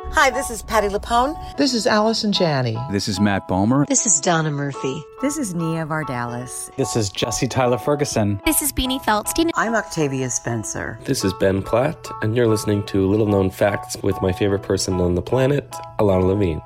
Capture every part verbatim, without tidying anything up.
Hi, this is Patti LuPone. This is Allison Janney. This is Matt Bomer. This is Donna Murphy. This is Nia Vardalos. This is Jesse Tyler Ferguson. This is Beanie Feldstein. I'm Octavia Spencer. This is Ben Platt, and you're listening to Little Known Facts with my favorite person on the planet, Alana Levine.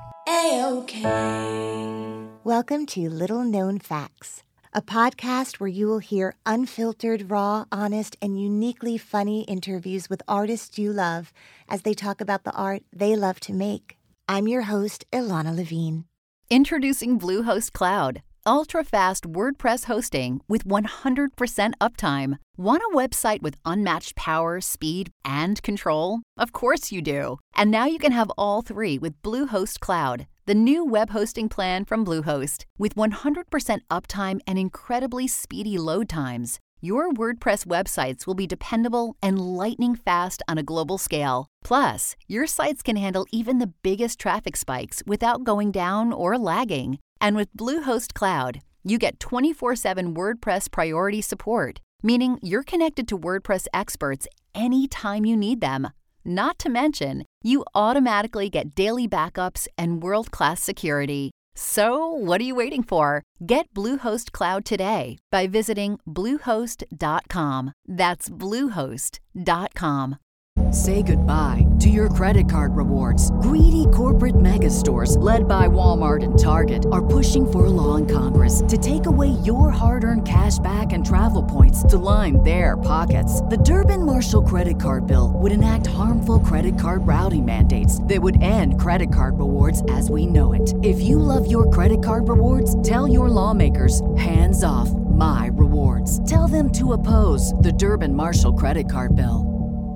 A-OK. Welcome to Little Known Facts, a podcast where you will hear unfiltered, raw, honest, and uniquely funny interviews with artists you love as they talk about the art they love to make. I'm your host, Ilana Levine. Introducing Bluehost Cloud, ultra-fast WordPress hosting with one hundred percent uptime. Want a website with unmatched power, speed, and control? Of course you do. And now you can have all three with Bluehost Cloud, the new web hosting plan from Bluehost. With one hundred percent uptime and incredibly speedy load times, your WordPress websites will be dependable and lightning fast on a global scale. Plus, your sites can handle even the biggest traffic spikes without going down or lagging. And with Bluehost Cloud, you get twenty-four seven WordPress priority support, meaning you're connected to WordPress experts anytime you need them. Not to mention, you automatically get daily backups and world-class security. So, what are you waiting for? Get Bluehost Cloud today by visiting bluehost dot com. That's bluehost dot com. Say goodbye to your credit card rewards. Greedy corporate mega stores, led by Walmart and Target, are pushing for a law in Congress to take away your hard-earned cash back and travel points to line their pockets. The Durbin-Marshall credit card bill would enact harmful credit card routing mandates that would end credit card rewards as we know it. If you love your credit card rewards, tell your lawmakers, hands off my rewards. Tell them to oppose the Durbin-Marshall credit card bill.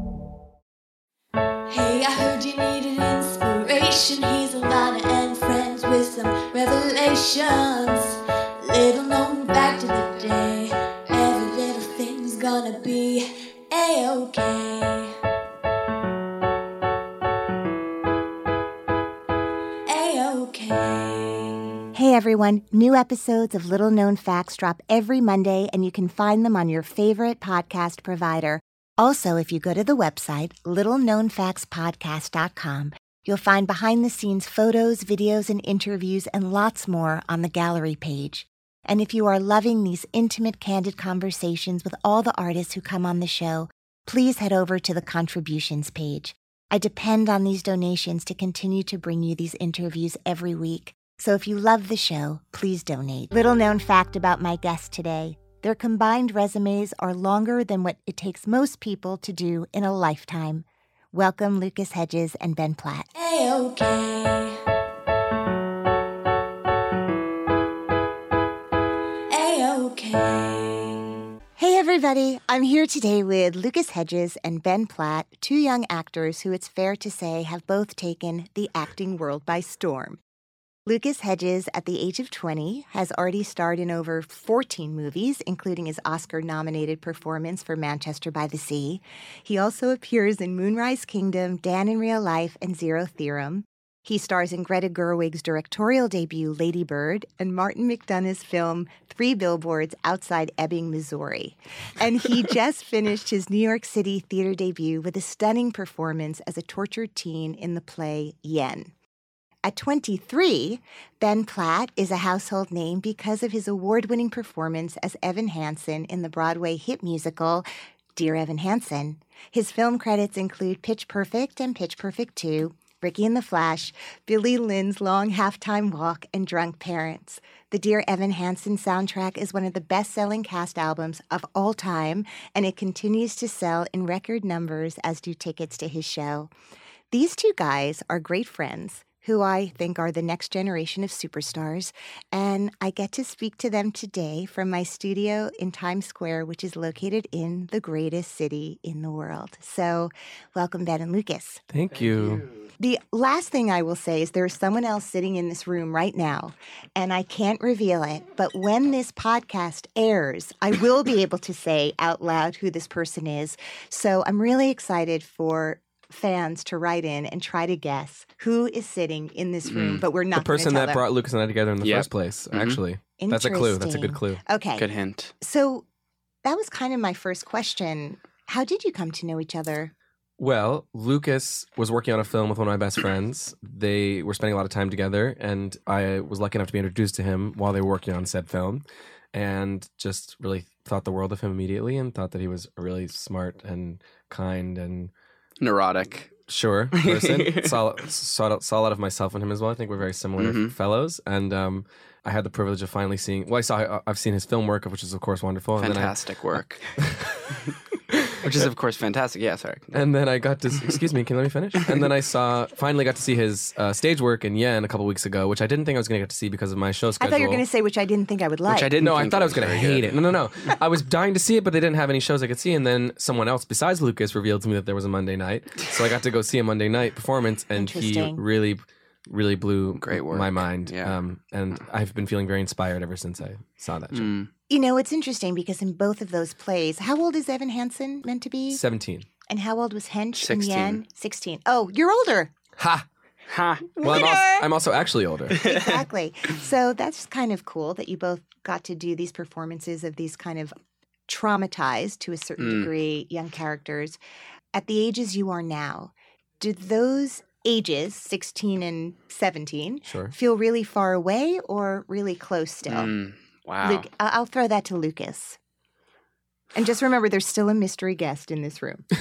Hey, I heard you needed inspiration. Here's Alana and friends with some revelations. Little known fact of the day. Every little thing's gonna be A-OK. A-OK. Hey everyone, new episodes of Little Known Facts drop every Monday, and you can find them on your favorite podcast provider. Also, if you go to the website, little known facts podcast dot com, you'll find behind-the-scenes photos, videos, and interviews, and lots more on the gallery page. And if you are loving these intimate, candid conversations with all the artists who come on the show, please head over to the contributions page. I depend on these donations to continue to bring you these interviews every week. So if you love the show, please donate. Little known fact about my guest today. Their combined resumes are longer than what it takes most people to do in a lifetime. Welcome, Lucas Hedges and Ben Platt. A-OK. A-OK. Hey, everybody. I'm here today with Lucas Hedges and Ben Platt, two young actors who it's fair to say have both taken the acting world by storm. Lucas Hedges, at the age of twenty, has already starred in over fourteen movies, including his Oscar-nominated performance for Manchester by the Sea. He also appears in Moonrise Kingdom, Dan in Real Life, and Zero Theorem. He stars in Greta Gerwig's directorial debut, Lady Bird, and Martin McDonagh's film, Three Billboards Outside Ebbing, Missouri. And he just finished his New York City theater debut with a stunning performance as a tortured teen in the play Yen. At twenty-three, Ben Platt is a household name because of his award-winning performance as Evan Hansen in the Broadway hit musical, Dear Evan Hansen. His film credits include Pitch Perfect and Pitch Perfect two, Ricky and the Flash, Billy Lynn's Long Halftime Walk, and Drunk Parents. The Dear Evan Hansen soundtrack is one of the best-selling cast albums of all time, and it continues to sell in record numbers, as do tickets to his show. These two guys are great friends, who I think are the next generation of superstars, and I get to speak to them today from my studio in Times Square, which is located in the greatest city in the world. So, welcome, Ben and Lucas. Thank, Thank you. you. The last thing I will say is there's someone else sitting in this room right now, and I can't reveal it, but when this podcast airs, I will be able to say out loud who this person is. So I'm really excited for fans to write in and try to guess who is sitting in this room, mm. but we're not the person tell that them. brought Lucas and I together in the yep. first place, mm-hmm. actually. That's a clue. That's a good clue. Okay. Good hint. So that was kind of my first question. How did you come to know each other? Well, Lucas was working on a film with one of my best friends. They were spending a lot of time together, and I was lucky enough to be introduced to him while they were working on said film, and just really thought the world of him immediately and thought that he was a really smart and kind and neurotic. Sure, person. saw, saw, saw a lot of myself in him as well. I think we're very similar Mm-hmm. fellows. And um, I had the privilege of finally seeing, well, I saw, I've seen his film work, which is, of course, wonderful. And Fantastic then I, work. Which is, of course, fantastic. Yeah, sorry. And then I got to, excuse me, can you let me finish? And then I saw, finally got to see his uh, stage work in Yen a couple weeks ago, which I didn't think I was going to get to see because of my show I schedule. thought you were going to say, which I didn't think I would like. Which I didn't No, I think thought I was was going to very hate good. it. No, no, no. I was dying to see it, but they didn't have any shows I could see. And then someone else besides Lucas revealed to me that there was a Monday night. So I got to go see a Monday night performance, and he Interesting. really, really blew Great work. my mind. Yeah. Um, and I've been feeling very inspired ever since I saw that show. Mm. You know, it's interesting because in both of those plays, how old is Evan Hansen meant to be? seventeen. And how old was Hench sixteen. in Yen? sixteen. Oh, you're older. Ha! Ha! Well, I'm also, I'm also actually older. Exactly. So that's kind of cool that you both got to do these performances of these kind of traumatized, to a certain Mm. degree, young characters. At the ages you are now, did those ages, sixteen and seventeen, Sure. feel really far away or really close still? Mm. Wow. Luke, I- I'll throw that to Lucas. And just remember, there's still a mystery guest in this room.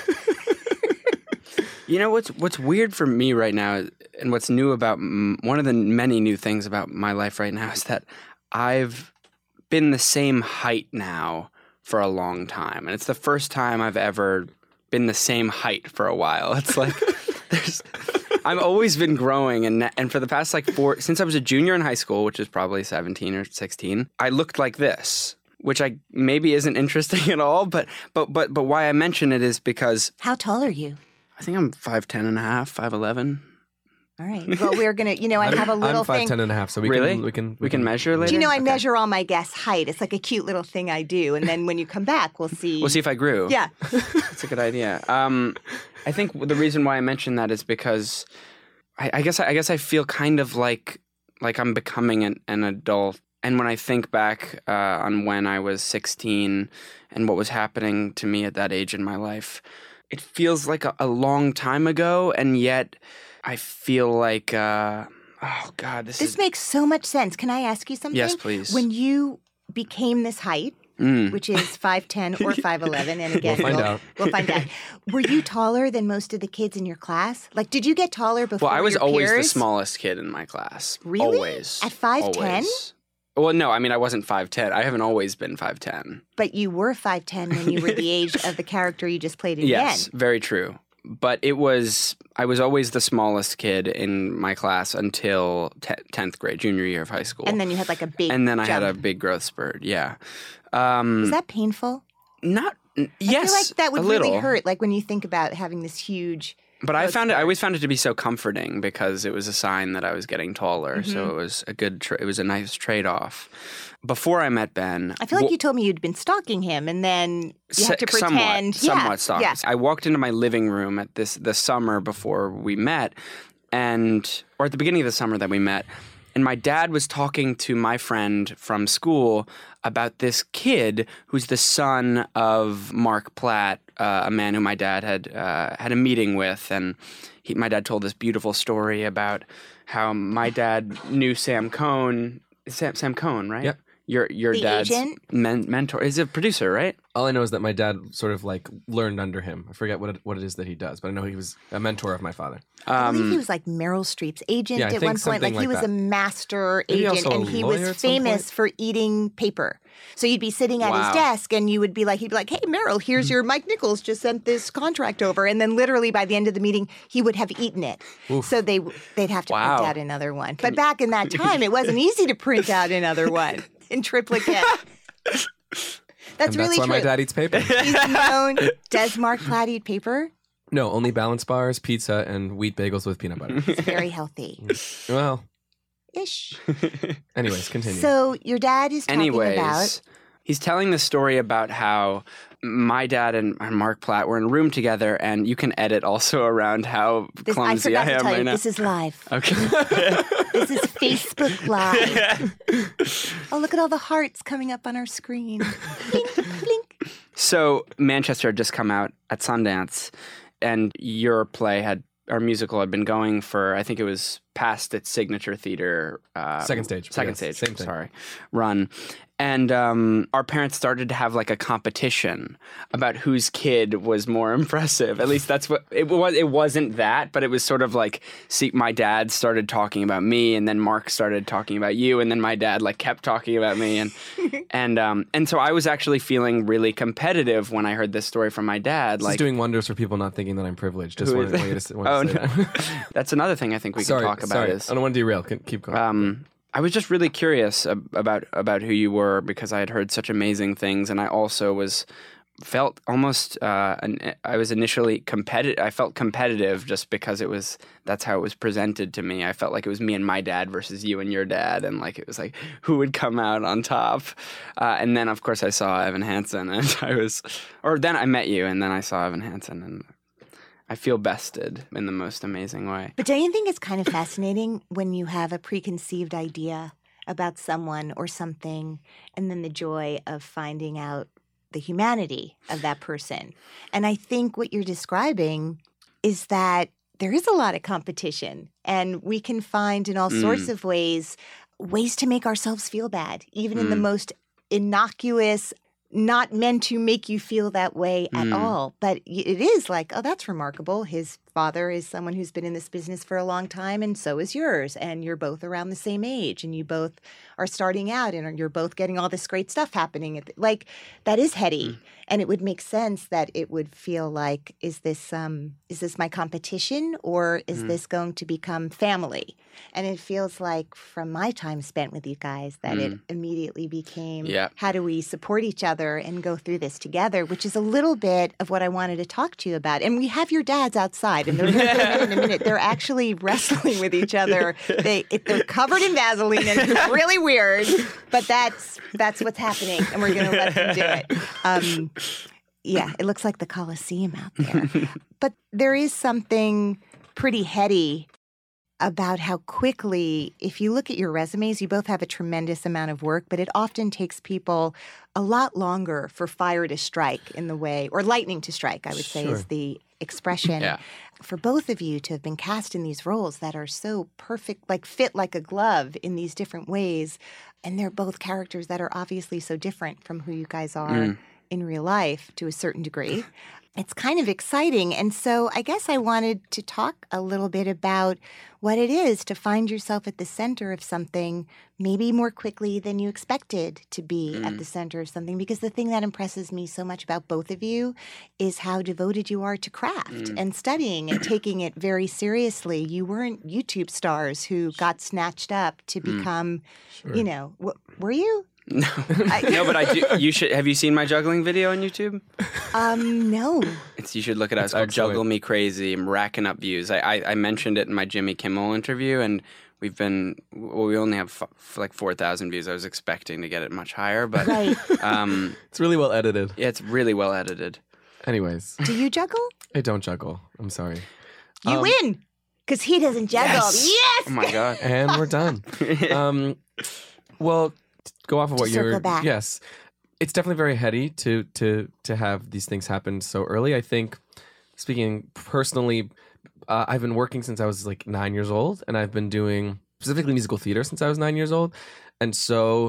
You know what's what's weird for me right now, and what's new about m- one of the many new things about my life right now is that I've been the same height now for a long time, and it's the first time I've ever been the same height for a while. It's like there's I've always been growing, and and for the past like four since I was a junior in high school, which is probably seventeen or sixteen, I looked like this. Which I maybe isn't interesting at all, but but but but why I mention it is because How tall are you? I think I'm five ten and a half, five eleven. All right. Well, we're going to, you know, I have a little I'm five, thing. ten and a half, so we Really? can we can We can measure later? Do you know I Okay. measure all my guests' height? It's like a cute little thing I do. And then when you come back, we'll see. We'll see if I grew. Yeah. That's a good idea. Um, I think the reason why I mentioned that is because I, I guess I guess I feel kind of like like I'm becoming an, an adult. And when I think back uh, on when I was sixteen and what was happening to me at that age in my life, it feels like a, a long time ago, and yet I feel like, uh, oh God, this, This is... makes so much sense. Can I ask you something? Yes, please. When you became this height, Mm. which is five ten or five eleven, and again, We'll find we'll, out. we'll find out. Were you taller than most of the kids in your class? Like, did you get taller before Well, I was your always peers? the smallest kid in my class. Really? Always. At five ten? Always. Well, no, I mean, I wasn't five ten. I haven't always been five ten. But you were five ten when you were the age of the character you just played in Yes, Yen. very true. But it was, I was always the smallest kid in my class until te- tenth grade, junior year of high school. And then you had like a big And then I jump. had a big growth spurt, yeah. Um, Was that painful? not, yes, I feel like that would a little. really hurt, like when you think about having this huge... But I growth found it. I spurt. always found it to be so comforting because it was a sign that I was getting taller. Mm-hmm. So it was a good. Tra- it was a nice trade off. Before I met Ben, I feel like well, you told me you'd been stalking him, and then you se- had to pretend. somewhat, yeah, somewhat stalked. yeah. I walked into my living room at this the summer before we met, and or at the beginning of the summer that we met, and my dad was talking to my friend from school about this kid who's the son of Mark Platt, uh, a man who my dad had uh, had a meeting with, and he, my dad told this beautiful story about how my dad knew Sam Cohn, Sam, Sam Cohn, right? Yep. Your your The dad's agent? men- mentor. He's a producer, right? All I know is that my dad sort of like learned under him. I forget what it, what it is that he does, but I know he was a mentor of my father. I believe Um, he was like Meryl Streep's agent Yeah, I at think one point. something Like he like was a that. master Maybe agent, also a and he lawyer was at some famous point? for eating paper. So you'd be sitting at Wow. his desk, and you would be like, he'd be like, "Hey, Meryl, here's your Mike Nichols just sent this contract over," and then literally by the end of the meeting, he would have eaten it. So they they'd have to Wow. print out another one. But back in that time, it wasn't easy to print out another one in triplicate. That's And really that's why true. my dad eats paper. He's known. Does Mark Platt eat paper? No, only balance bars, pizza, and wheat bagels with peanut butter. It's very healthy. Well, Ish. anyways, continue. So your dad is talking Anyways, about. he's telling the story about how my dad and and Mark Platt were in a room together, and you can edit also around how This, I clumsy forgot I, to am tell right you, now. this is live. Okay. This is Facebook Live. Oh, look at all the hearts coming up on our screen. Blink, blink. So Manchester had just come out at Sundance, and your play had, our musical had been going for, I think it was past its signature theater. Uh, Second stage. Second Yes, stage, same thing. sorry, run. And um, our parents started to have like a competition about whose kid was more impressive. At least that's what it was. It wasn't that, but it was sort of like, see, my dad started talking about me, and then Mark started talking about you, and then my dad like kept talking about me, and and um, and so I was actually feeling really competitive when I heard this story from my dad. This like is doing wonders for people not thinking that I'm privileged. Just Who wanted, is- wanted to, wanted oh to say no, that. that's another thing I think we sorry, can talk about. sorry. Is I don't want to derail. Can- Keep going. um, I was just really curious ab- about about who you were because I had heard such amazing things, and I also was felt almost. Uh, an, I was initially competitive. I felt competitive just because it was that's how it was presented to me. I felt like it was me and my dad versus you and your dad, and like it was like who would come out on top. Uh, and then of course I saw Evan Hansen, and I was, or then I met you, and then I saw Evan Hansen, and I feel bested in the most amazing way. But don't you think it's kind of fascinating when you have a preconceived idea about someone or something, and then the joy of finding out the humanity of that person? And I think what you're describing is that there is a lot of competition, and we can find in all Mm. sorts of ways ways to make ourselves feel bad, even in the Mm. most innocuous, not meant to make you feel that way at Mm. all. But y- it is like, oh, that's remarkable. His father is someone who's been in this business for a long time, and so is yours. And you're both around the same age, and you both are starting out, and you're both getting all this great stuff happening. At the, like, that is heady. Mm. And it would make sense that it would feel like, is this um, is this my competition, or is Mm. this going to become family? And it feels like from my time spent with you guys that it Mm. immediately became, Yeah. how do we support each other and go through this together, which is a little bit of what I wanted to talk to you about. And we have your dads outside, and they're in a minute. They're actually wrestling with each other. They it, they're covered in Vaseline, and it's really weird. But that's that's what's happening, and we're going to let them do it. Um, yeah, it looks like the Coliseum out there. But there is something pretty heady about how quickly, if you look at your resumes, you both have a tremendous amount of work, but it often takes people a lot longer for fire to strike in the way, or lightning to strike, I would say, Sure. is the expression. Yeah. For both of you to have been cast in these roles that are so perfect, like fit like a glove in these different ways, and they're both characters that are obviously so different from who you guys are Mm. in real life to a certain degree. It's kind of exciting. And so I guess I wanted to talk a little bit about what it is to find yourself at the center of something, maybe more quickly than you expected to be Mm. at the center of something. Because the thing that impresses me so much about both of you is how devoted you are to craft Mm. and studying and taking it very seriously. You weren't YouTube stars who got snatched up to Mm. become, you know, w- were you? No, no, but I do. You should. Have you seen my juggling video on YouTube? Um, no. It's you should look it up. It's It's called excellent. "Juggle Me Crazy." I'm racking up views. I, I I mentioned it in my Jimmy Kimmel interview, and we've been. Well, we only have f- like four thousand views. I was expecting to get it much higher, but Right. um, It's really well edited. yeah, it's really well edited. Anyways, Do you juggle? I don't juggle. I'm sorry. You Um, win. Because he doesn't juggle. Yes! Yes! Oh my god. And we're done. um, well, t- go off of To what you were. circle back. Yes, it's definitely very heady to to to have these things happen so early. I think, speaking personally, uh, I've been working since I was like nine years old, and I've been doing specifically musical theater since I was nine years old, and so,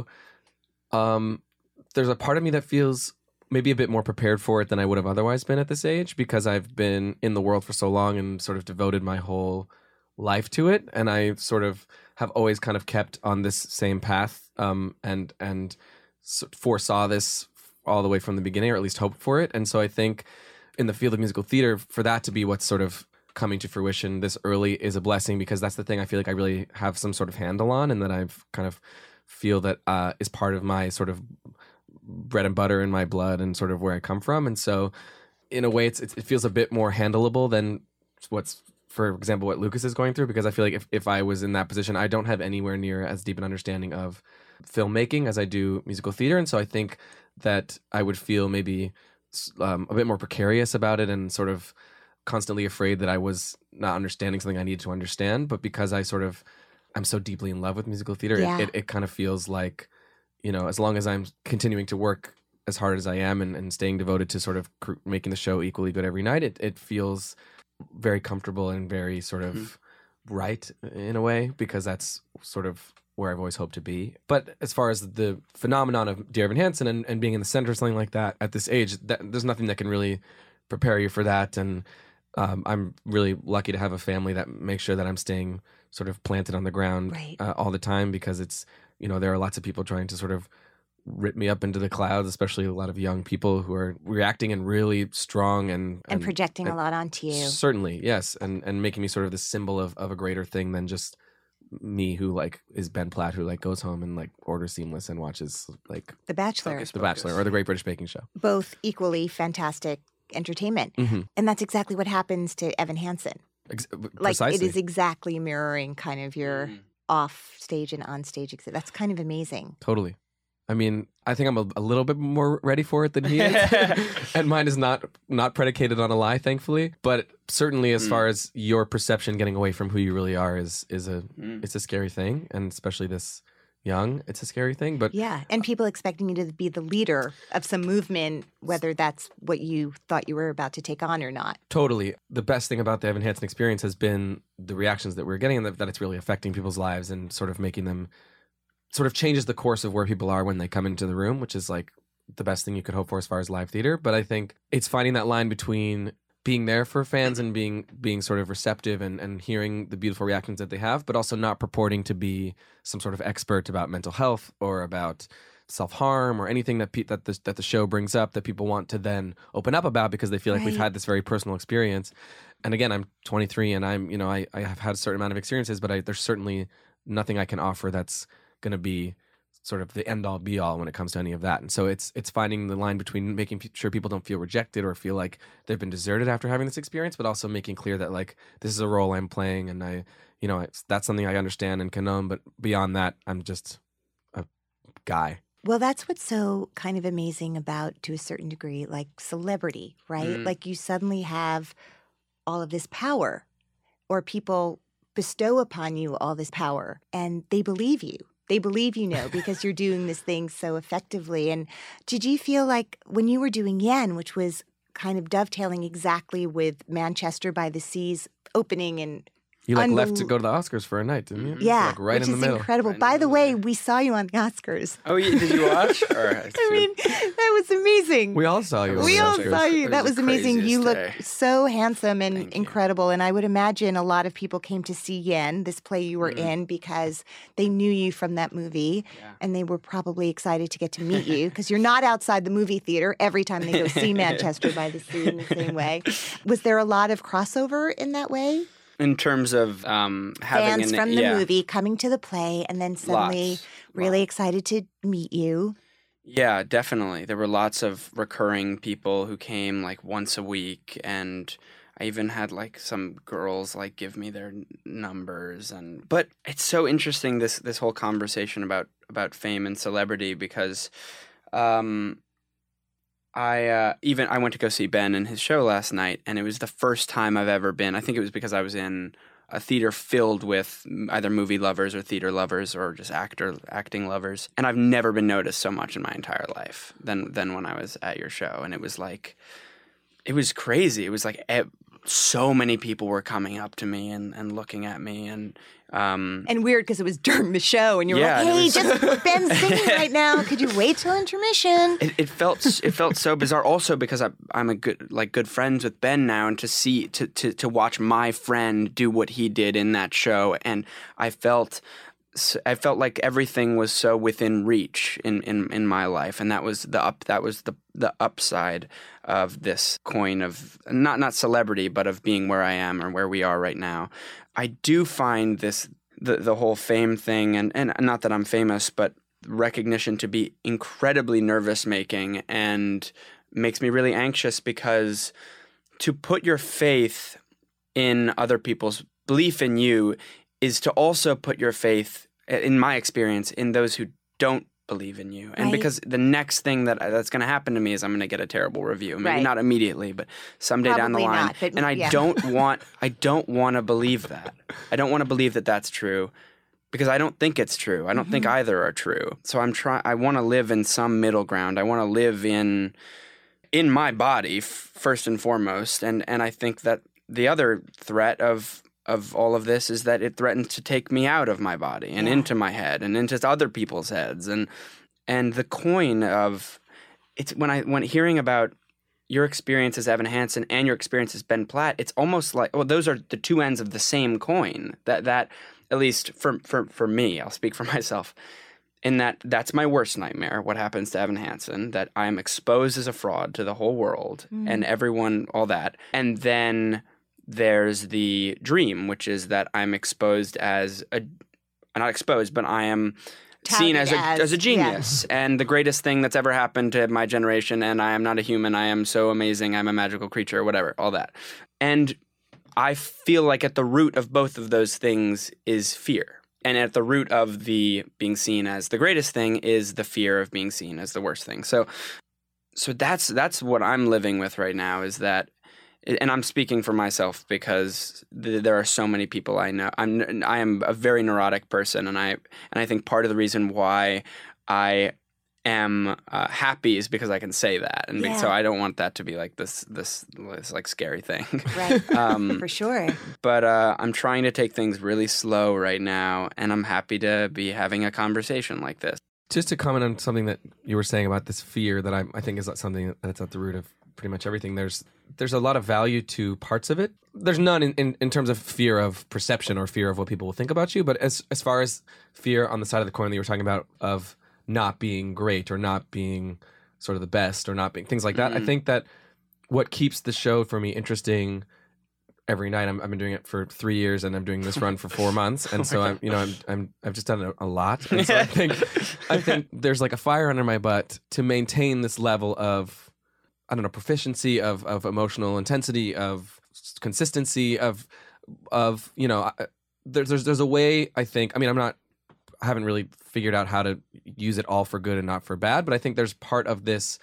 um, there's a part of me that feels maybe a bit more prepared for it than I would have otherwise been at this age, because I've been in the world for so long and sort of devoted my whole life to it, and I sort of have always kind of kept on this same path, um, and and s- foresaw this all the way from the beginning, or at least hoped for it. And so I think in the field of musical theater, for that to be what's sort of coming to fruition this early is a blessing, because that's the thing I feel like I really have some sort of handle on, and that I've kind of feel that uh, is part of my sort of bread and butter in my blood and sort of where I come from. And so in a way, it's, it's it feels a bit more handleable than what's, for example, what Lucas is going through, because I feel like if, if I was in that position, I don't have anywhere near as deep an understanding of filmmaking as I do musical theater. And so I think that I would feel maybe um, a bit more precarious about it, and sort of constantly afraid that I was not understanding something I needed to understand. But because I sort of, I'm so deeply in love with musical theater, Yeah. it, it, it kind of feels like, you know, as long as I'm continuing to work as hard as I am and, and staying devoted to sort of cr- making the show equally good every night, it, it feels very comfortable and very sort of mm-hmm. right in a way, because that's sort of where I've always hoped to be. But as far as the phenomenon of Dear Evan Hansen and, and being in the center or something like that at this age, that, there's nothing that can really prepare you for that. And um, I'm really lucky to have a family that makes sure that I'm staying sort of planted on the ground right. uh, all the time, because it's, you know, there are lots of people trying to sort of rip me up into the clouds, especially a lot of young people who are reacting and really strong and... And, and projecting and a lot onto you. Certainly, yes. And and making me sort of the symbol of, of a greater thing than just me, who like is Ben Platt, who like goes home and like orders Seamless and watches like The Bachelor. Focus, The focus. Bachelor or The Great British Baking Show. Both equally fantastic entertainment. Mm-hmm. And that's exactly what happens to Evan Hansen. Ex- Like precisely. it is exactly mirroring kind of your Mm. off stage and on stage exit. That's kind of amazing. Totally. I mean, I think I'm a, a little bit more ready for it than he is. And mine is not not predicated on a lie, thankfully. But certainly as Mm. far as your perception getting away from who you really are is is a Mm. it's a scary thing. And especially this young, it's a scary thing. But Yeah. And people expecting you to be the leader of some movement, whether that's what you thought you were about to take on or not. totally. The best thing about the Evan Hansen experience has been the reactions that we're getting, and that, that it's really affecting people's lives and sort of making them sort of changes the course of where people are when they come into the room, which is like the best thing you could hope for as far as live theater. But I think it's finding that line between being there for fans and being being sort of receptive and, and hearing the beautiful reactions that they have, but also not purporting to be some sort of expert about mental health or about self-harm or anything that pe- that the, that the show brings up that people want to then open up about because they feel like we've Right. had this very personal experience. And again, I'm twenty-three and I'm, you know, I, I have had a certain amount of experiences, but I, there's certainly nothing I can offer that's going to be sort of the end all be all when it comes to any of that. And so it's it's finding the line between making p- sure people don't feel rejected or feel like they've been deserted after having this experience, but also making clear that like this is a role I'm playing and I, you know, it's, that's something I understand and can own. But beyond that, I'm just a guy. Well, that's what's so kind of amazing about, to a certain degree, like celebrity, right? Mm. Like you suddenly have all of this power, or people bestow upon you all this power, and they believe you. They believe you know because you're doing this thing so effectively. And did you feel like when you were doing Yen, which was kind of dovetailing exactly with Manchester by the Sea's opening and You like Unbel- left to go to the Oscars for a night, didn't you? yeah, Like right which in the is middle. incredible. Right By in the the way, middle. we saw you on the Oscars. Oh, yeah, did you watch? Or, I mean, that was amazing. We all saw you. on We the all Oscars. saw you. It That was was the amazing. You craziest look day. so handsome and Thank you. incredible. And I would imagine a lot of people came to see Yen, this play you were Mhm. in, because they knew you from that movie. Yeah. And they were probably excited to get to meet you because you're not outside the movie theater every time they go see Manchester by the Sea in the same way. Was there a lot of crossover in that way? In terms of um, having Fans an, from the yeah. movie coming to the play and then suddenly Lots, really lots. excited to meet you. Yeah, definitely. There were lots of recurring people who came like once a week, and I even had like some girls like give me their n- numbers. And but it's so interesting this this whole conversation about about fame and celebrity because um, I uh, even I went to go see Ben in his show last night, and it was the first time I've ever been. I think it was because I was in a theater filled with either movie lovers or theater lovers or just actor acting lovers, and I've never been noticed so much in my entire life than than when I was at your show. And it was like, it was crazy. It was like e- so many people were coming up to me and, and looking at me, and um, And weird because it was during the show and you were Yeah, like, and it hey, was- just Ben's singing right now. Could you wait till intermission? It, it felt it felt so bizarre. Also because I, I'm a good like good friends with Ben now, and to see to, to to watch my friend do what he did in that show, and I felt I felt like everything was so within reach in, in, in my life, and that was the up that was the the upside of this coin of not not celebrity, but of being where I am or where we are right now. I do find this the the whole fame thing, and, and not that I'm famous, but recognition to be incredibly nervous making and makes me really anxious, because to put your faith in other people's belief in you is to also put your faith, in my experience, in those who don't believe in you. And Right. because the next thing that that's going to happen to me is I'm going to get a terrible review. Maybe Right. not immediately, but someday down the Probably line. not, but and I yeah. don't want I don't want to believe that. I don't want to believe that that's true. because I don't think it's true. I don't mm-hmm. think either are true. So I'm trying. I want to live in some middle ground. I want to live in in my body f- first and foremost, and and I think that the other threat of of all of this is that it threatens to take me out of my body and yeah. into my head and into other people's heads, and and the coin of it's when I when hearing about your experience as Evan Hansen and your experience as Ben Platt, it's almost like, well, those are the two ends of the same coin. That, that at least for, for, for me, I'll speak for myself, in that that's my worst nightmare, what happens to Evan Hansen, that I'm exposed as a fraud to the whole world mm. and everyone, all that. And then there's the dream, which is that I'm exposed as a, not exposed, but I am seen as a, as, as a genius yeah. and the greatest thing that's ever happened to my generation, and I am not a human, I am so amazing, I'm a magical creature, whatever, all that. And I feel like at the root of both of those things is fear. And at the root of the being seen as the greatest thing is the fear of being seen as the worst thing. So so that's that's what I'm living with right now, is that, and I'm speaking for myself because th- there are so many people I know. I'm I am a very neurotic person, and I and I think part of the reason why I am uh, happy is because I can say that, and yeah. so I don't want that to be like this this, this like scary thing. Right, um, for sure. But uh, I'm trying to take things really slow right now, and I'm happy to be having a conversation like this. Just to comment on something that you were saying about this fear that I, I think is something that's at the root of pretty much everything. There's there's a lot of value to parts of it. There's none in, in, in terms of fear of perception or fear of what people will think about you. But as as far as fear on the side of the coin that you were talking about of not being great or not being sort of the best or not being things like that, mm-hmm. I think that what keeps the show for me interesting every night. I'm, I've been doing it for three years and I'm doing this run for four months. And oh so I'm, you know, I'm, I'm, I've just done a, a lot. And so I think, I think there's like a fire under my butt to maintain this level of, I don't know, proficiency, of, of emotional intensity, of consistency, of, of, you know, there's, there's, there's a way, I think, I mean, I'm not, I haven't really figured out how to use it all for good and not for bad, but I think there's part of this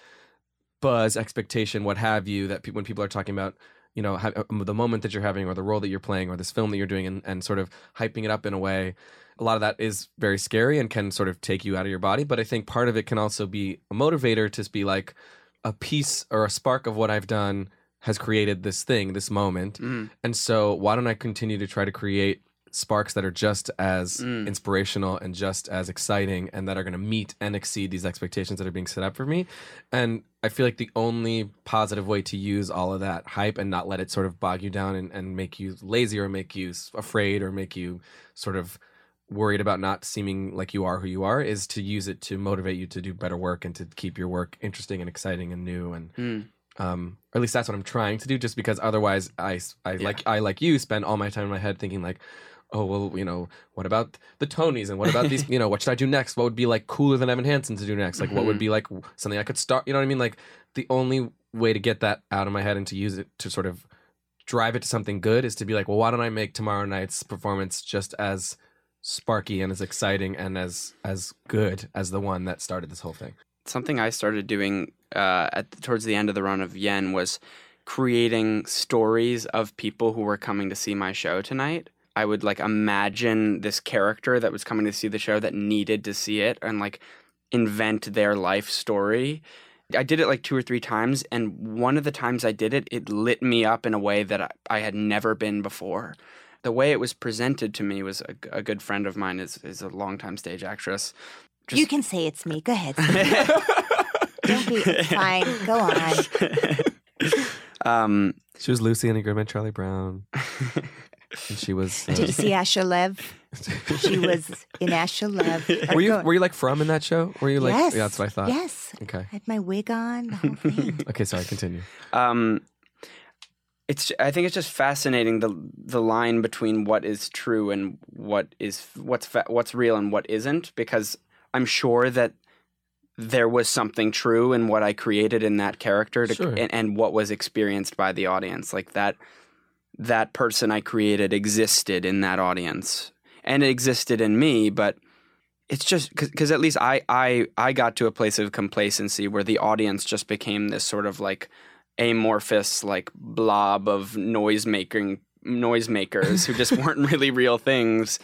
buzz, expectation, what have you, that pe- when people are talking about, you know, ha- the moment that you're having or the role that you're playing or this film that you're doing and, and sort of hyping it up in a way, a lot of that is very scary and can sort of take you out of your body. But I think part of it can also be a motivator to be like a piece or a spark of what I've done has created this thing, this moment. Mm. And so why don't I continue to try to create sparks that are just as mm. inspirational and just as exciting and that are going to meet and exceed these expectations that are being set up for me. And I feel like the only positive way to use all of that hype and not let it sort of bog you down and, and make you lazy or make you afraid or make you sort of worried about not seeming like you are who you are is to use it to motivate you to do better work and to keep your work interesting and exciting and new. And mm. um, or at least that's what I'm trying to do, just because otherwise I, I yeah. like I like you spend all my time in my head thinking like, oh, well, you know, what about the Tonys and what about these, you know, what should I do next? What would be like cooler than Evan Hansen to do next? Like, mm-hmm. what would be like something I could start, you know what I mean? Like the only way to get that out of my head and to use it to sort of drive it to something good is to be like, well, why don't I make tomorrow night's performance just as sparky and as exciting and as, as good as the one that started this whole thing? Something I started doing uh, at towards the end of the run of Yen was creating stories of people who were coming to see my show tonight. I would like imagine this character that was coming to see the show that needed to see it and like invent their life story. I did it like two or three times, and one of the times I did it, it lit me up in a way that I, I had never been before. The way it was presented to me was a, a good friend of mine is is a longtime stage actress. Just... You can say it's me. Go ahead. Don't be fine. Go on. Um, she was Lucy in A Good Man, Charlie Brown. And she was. Uh, Did you see Asha Lev? She was in Asha Lev. Were you were you like from in that show? Were you like? Yes. Yeah, that's what I thought. Yes. Okay. I had my wig on. The whole thing. Okay, sorry. Continue. Um, it's. I think it's just fascinating the the line between what is true and what is what's fa- what's real and what isn't, because I'm sure that there was something true in what I created in that character to, sure. and, and what was experienced by the audience, like that. That person I created existed in that audience, and it existed in me, but it's just because at least I, I I got to a place of complacency where the audience just became this sort of like amorphous like blob of noise making noise makers who just weren't really real things,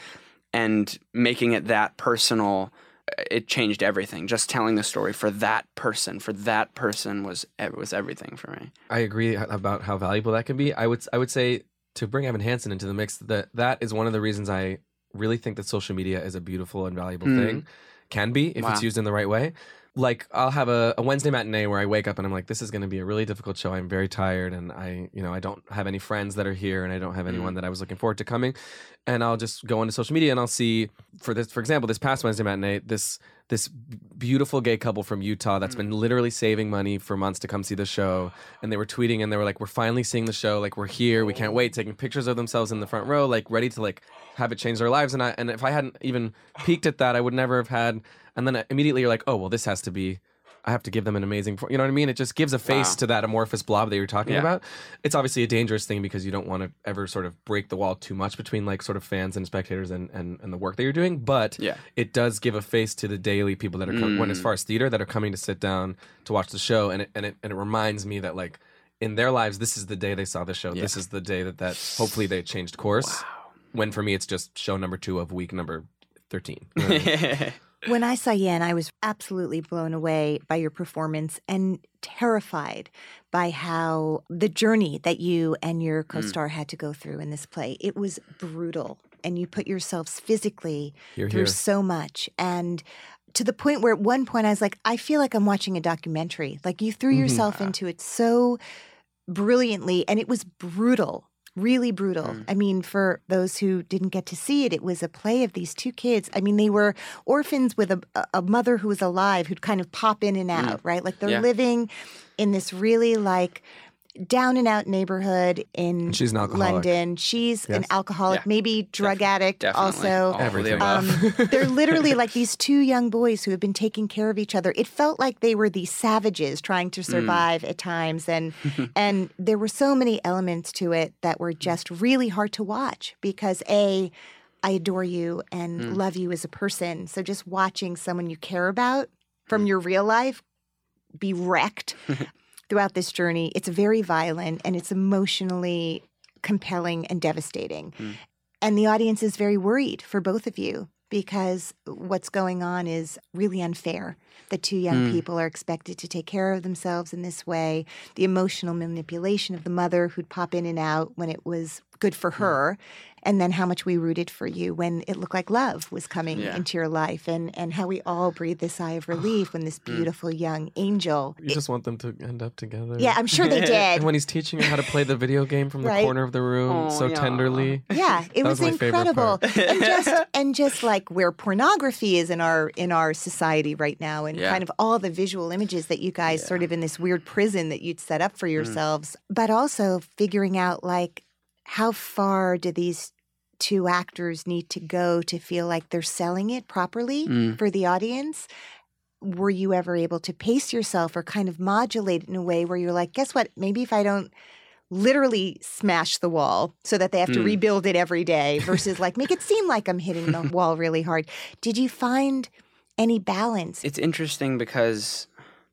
and making it that personal, it changed everything. Just telling the story for that person, for that person was was everything for me. I agree about how valuable that can be. I would I would say, to bring Evan Hansen into the mix, that that is one of the reasons I really think that social media is a beautiful and valuable Mm. thing. Can be if Wow. it's used in the right way. Like, I'll have a, a Wednesday matinee where I wake up and I'm like, this is going to be a really difficult show. I'm very tired, and I, you know, I don't have any friends that are here, and I don't have anyone that I was looking forward to coming. And I'll just go into social media and I'll see, for this, for example, this past Wednesday matinee, this this beautiful gay couple from Utah that's been literally saving money for months to come see the show. And they were tweeting and they were like, we're finally seeing the show. Like, we're here. We can't wait. Taking pictures of themselves in the front row, like ready to like have it change their lives. And I, and if I hadn't even peeked at that, I would never have had. And then immediately you're like, oh, well, this has to be, I have to give them an amazing, you know what I mean? It just gives a face Wow. to that amorphous blob that you're talking Yeah. about. It's obviously a dangerous thing because you don't want to ever sort of break the wall too much between like sort of fans and spectators and, and, and the work that you're doing. But Yeah. it does give a face to the daily people that are coming, when as far as theater, that are coming to sit down to watch the show. And it, and it, and it reminds me that like in their lives, this is the day they saw the show. Yeah. This is the day that, that hopefully they changed course. When for me, it's just show number two of week number thirteen. You know what I mean? When I saw Yen, I was absolutely blown away by your performance and terrified by how the journey that you and your co-star had to go through in this play. It was brutal, and you put yourselves physically Hear, through hear. so much. And to the point where at one point I was like, I feel like I'm watching a documentary. Like you threw yourself into it so brilliantly, and it was brutal. Really brutal. Mm. I mean, for those who didn't get to see it, it was a play of these two kids. I mean, they were orphans with a, a mother who was alive who'd kind of pop in and out, right? Like they're Yeah. living in this really like down and out neighborhood in And she's an alcoholic. London. She's an Yes. alcoholic, Yeah. maybe drug addict Definitely. also. All of the Everything. above. Um, they're literally like these two young boys who have been taking care of each other. It felt like they were these savages trying to survive at times, and and there were so many elements to it that were just really hard to watch because a, I adore you and love you as a person. So just watching someone you care about from your real life be wrecked throughout this journey, it's very violent and it's emotionally compelling and devastating. And the audience is very worried for both of you because what's going on is really unfair. The two young people are expected to take care of themselves in this way. The emotional manipulation of the mother who'd pop in and out when it was good for her. And then how much we rooted for you when it looked like love was coming Yeah. into your life, and, and how we all breathed this sigh of relief when this beautiful young angel. You just want them to end up together. Yeah, I'm sure they did. And when he's teaching her how to play the video game from the Right. corner of the room Oh, so yeah. tenderly. Yeah, it That was, was my favorite incredible. part. and just and just like where pornography is in our in our society right now, and Yeah. kind of all the visual images that you guys sort of in this weird prison that you'd set up for Mm. yourselves, but also figuring out like how far do these two actors need to go to feel like they're selling it properly Mm. for the audience. Were you ever able to pace yourself or kind of modulate it in a way where you're like, guess what? Maybe if I don't literally smash the wall so that they have to Hmm. rebuild it every day versus like make it seem like I'm hitting the wall really hard. Did you find any balance? It's interesting because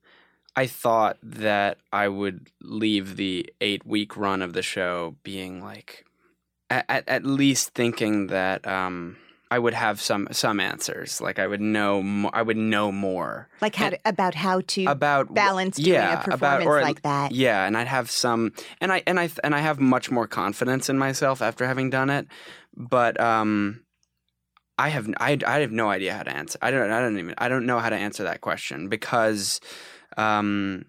I thought that I would leave the eight week run of the show being like, at, at, at least thinking that um, I would have some some answers. Like I would know, mo- I would know more Like how to, about how to about balance doing yeah, a performance about, or at- like that. Yeah, and I'd have some, and I and I and I have much more confidence in myself after having done it. But um, I have I, I have no idea how to answer. I don't I don't even I don't know how to answer that question because, um,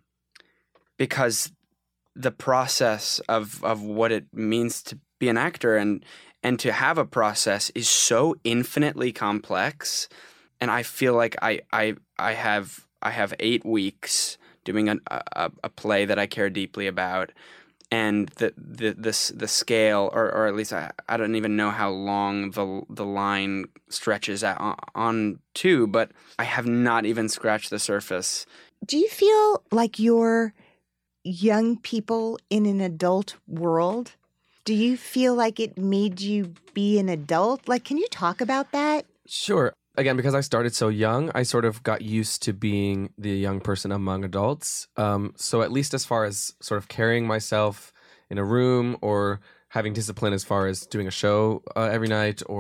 because the process of of what it means to be an actor and and to have a process is so infinitely complex. And I feel like I I I have I have eight weeks doing a a, a play that I care deeply about, and the the the, the scale, or, or at least I, I don't even know how long the the line stretches out on, on to, but I have not even scratched the surface. Do you feel like you're young people in an adult world? Do you feel like it made you be an adult? Like, can you talk about that? Sure. Again, because I started so young, I sort of got used to being the young person among adults. Um, so at least as far as sort of carrying myself in a room or having discipline as far as doing a show uh, every night or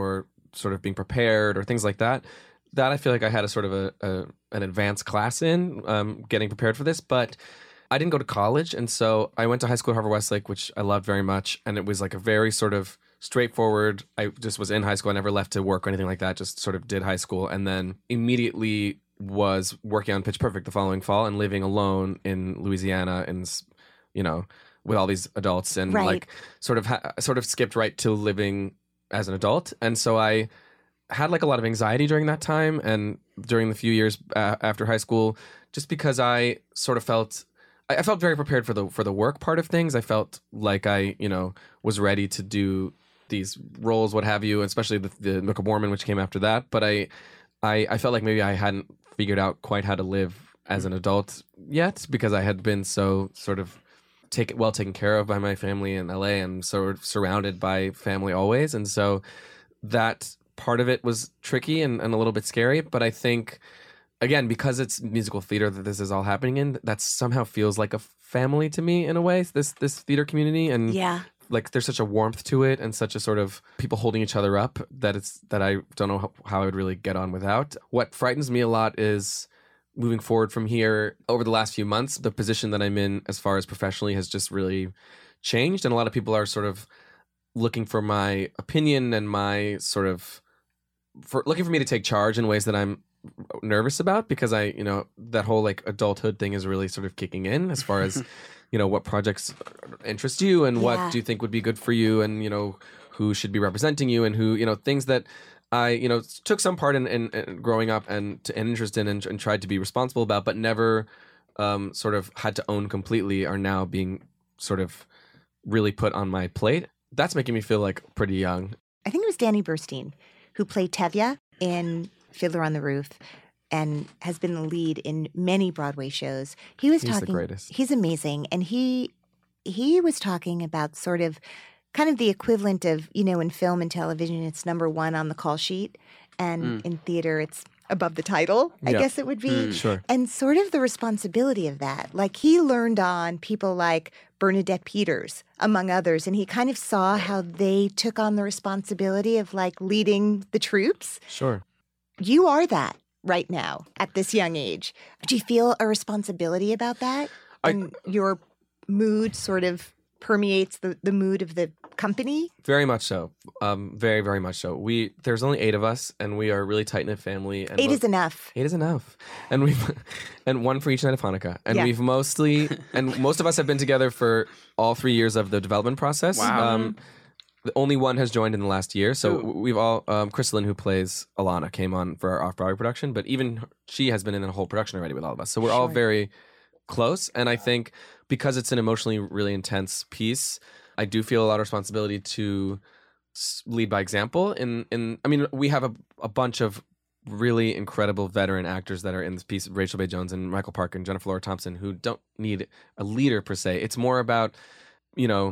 sort of being prepared or things like that. That I feel like I had a sort of a, a an advanced class in um, getting prepared for this, but I didn't go to college, and so I went to high school at Harvard Westlake, which I loved very much, and it was like a very sort of straightforward. I just was in high school. I never left to work or anything like that. Just sort of did high school, and then immediately was working on Pitch Perfect the following fall and living alone in Louisiana, and you know, with all these adults, and Right. like sort of ha- sort of skipped right to living as an adult, and so I had like a lot of anxiety during that time and during the few years uh, after high school, just because I sort of felt. I felt very prepared for the for the work part of things. I felt like I, you know, was ready to do these roles, what have you, especially the, the Book of Mormon, which came after that. But I, I, I felt like maybe I hadn't figured out quite how to live as an adult yet, because I had been so sort of take, well taken care of by my family in L A and sort of surrounded by family always. And so that part of it was tricky and, and a little bit scary. But I think, again, because it's musical theater that this is all happening in, that somehow feels like a family to me in a way, this this theater community. And Yeah. like there's such a warmth to it and such a sort of people holding each other up that it's that I don't know how, how I would really get on without. What frightens me a lot is moving forward from here. Over the last few months, the position that I'm in as far as professionally has just really changed, and a lot of people are sort of looking for my opinion and my sort of for looking for me to take charge in ways that I'm nervous about, because I, you know, that whole like adulthood thing is really sort of kicking in as far as, you know, what projects interest you and Yeah. what do you think would be good for you, and, you know, who should be representing you, and who, you know, things that I, you know, took some part in, in, in growing up and, to, and interest in and, and tried to be responsible about, but never um, sort of had to own completely, are now being sort of really put on my plate. That's making me feel like pretty young. I think it was Danny Burstein who played Tevye in Fiddler on the Roof and has been the lead in many Broadway shows. He was He's the talking greatest. He's amazing, and he he was talking about sort of kind of the equivalent of, you know, in film and television it's number one on the call sheet, and in theater it's above the title, I Yeah. guess it would be. Sure. And sort of the responsibility of that. Like he learned on people like Bernadette Peters, among others, and he kind of saw how they took on the responsibility of like leading the troops. Sure. You are that right now at this young age. Do you feel a responsibility about that? I- And your mood sort of permeates the, the mood of the company? Very much so. Um, very, very much so. We there's only eight of us, and we are a really tight knit family. And Eight mo- is enough. Eight is enough, and we've and one for each night of Hanukkah, and Yeah. we've mostly and most of us have been together for all three years of the development process. Wow. Um, the only one has joined in the last year, so Ooh. we've all um, Crystalline, who plays Alana, came on for our off Broadway production, but even she has been in the whole production already with all of us. So we're all Sure. very close, and I think because it's an emotionally really intense piece, I do feel a lot of responsibility to s- lead by example. In in I mean, we have a, a bunch of really incredible veteran actors that are in this piece, Rachel Bay Jones and Michael Parker and Jennifer Laura Thompson, who don't need a leader per se. It's more about, you know,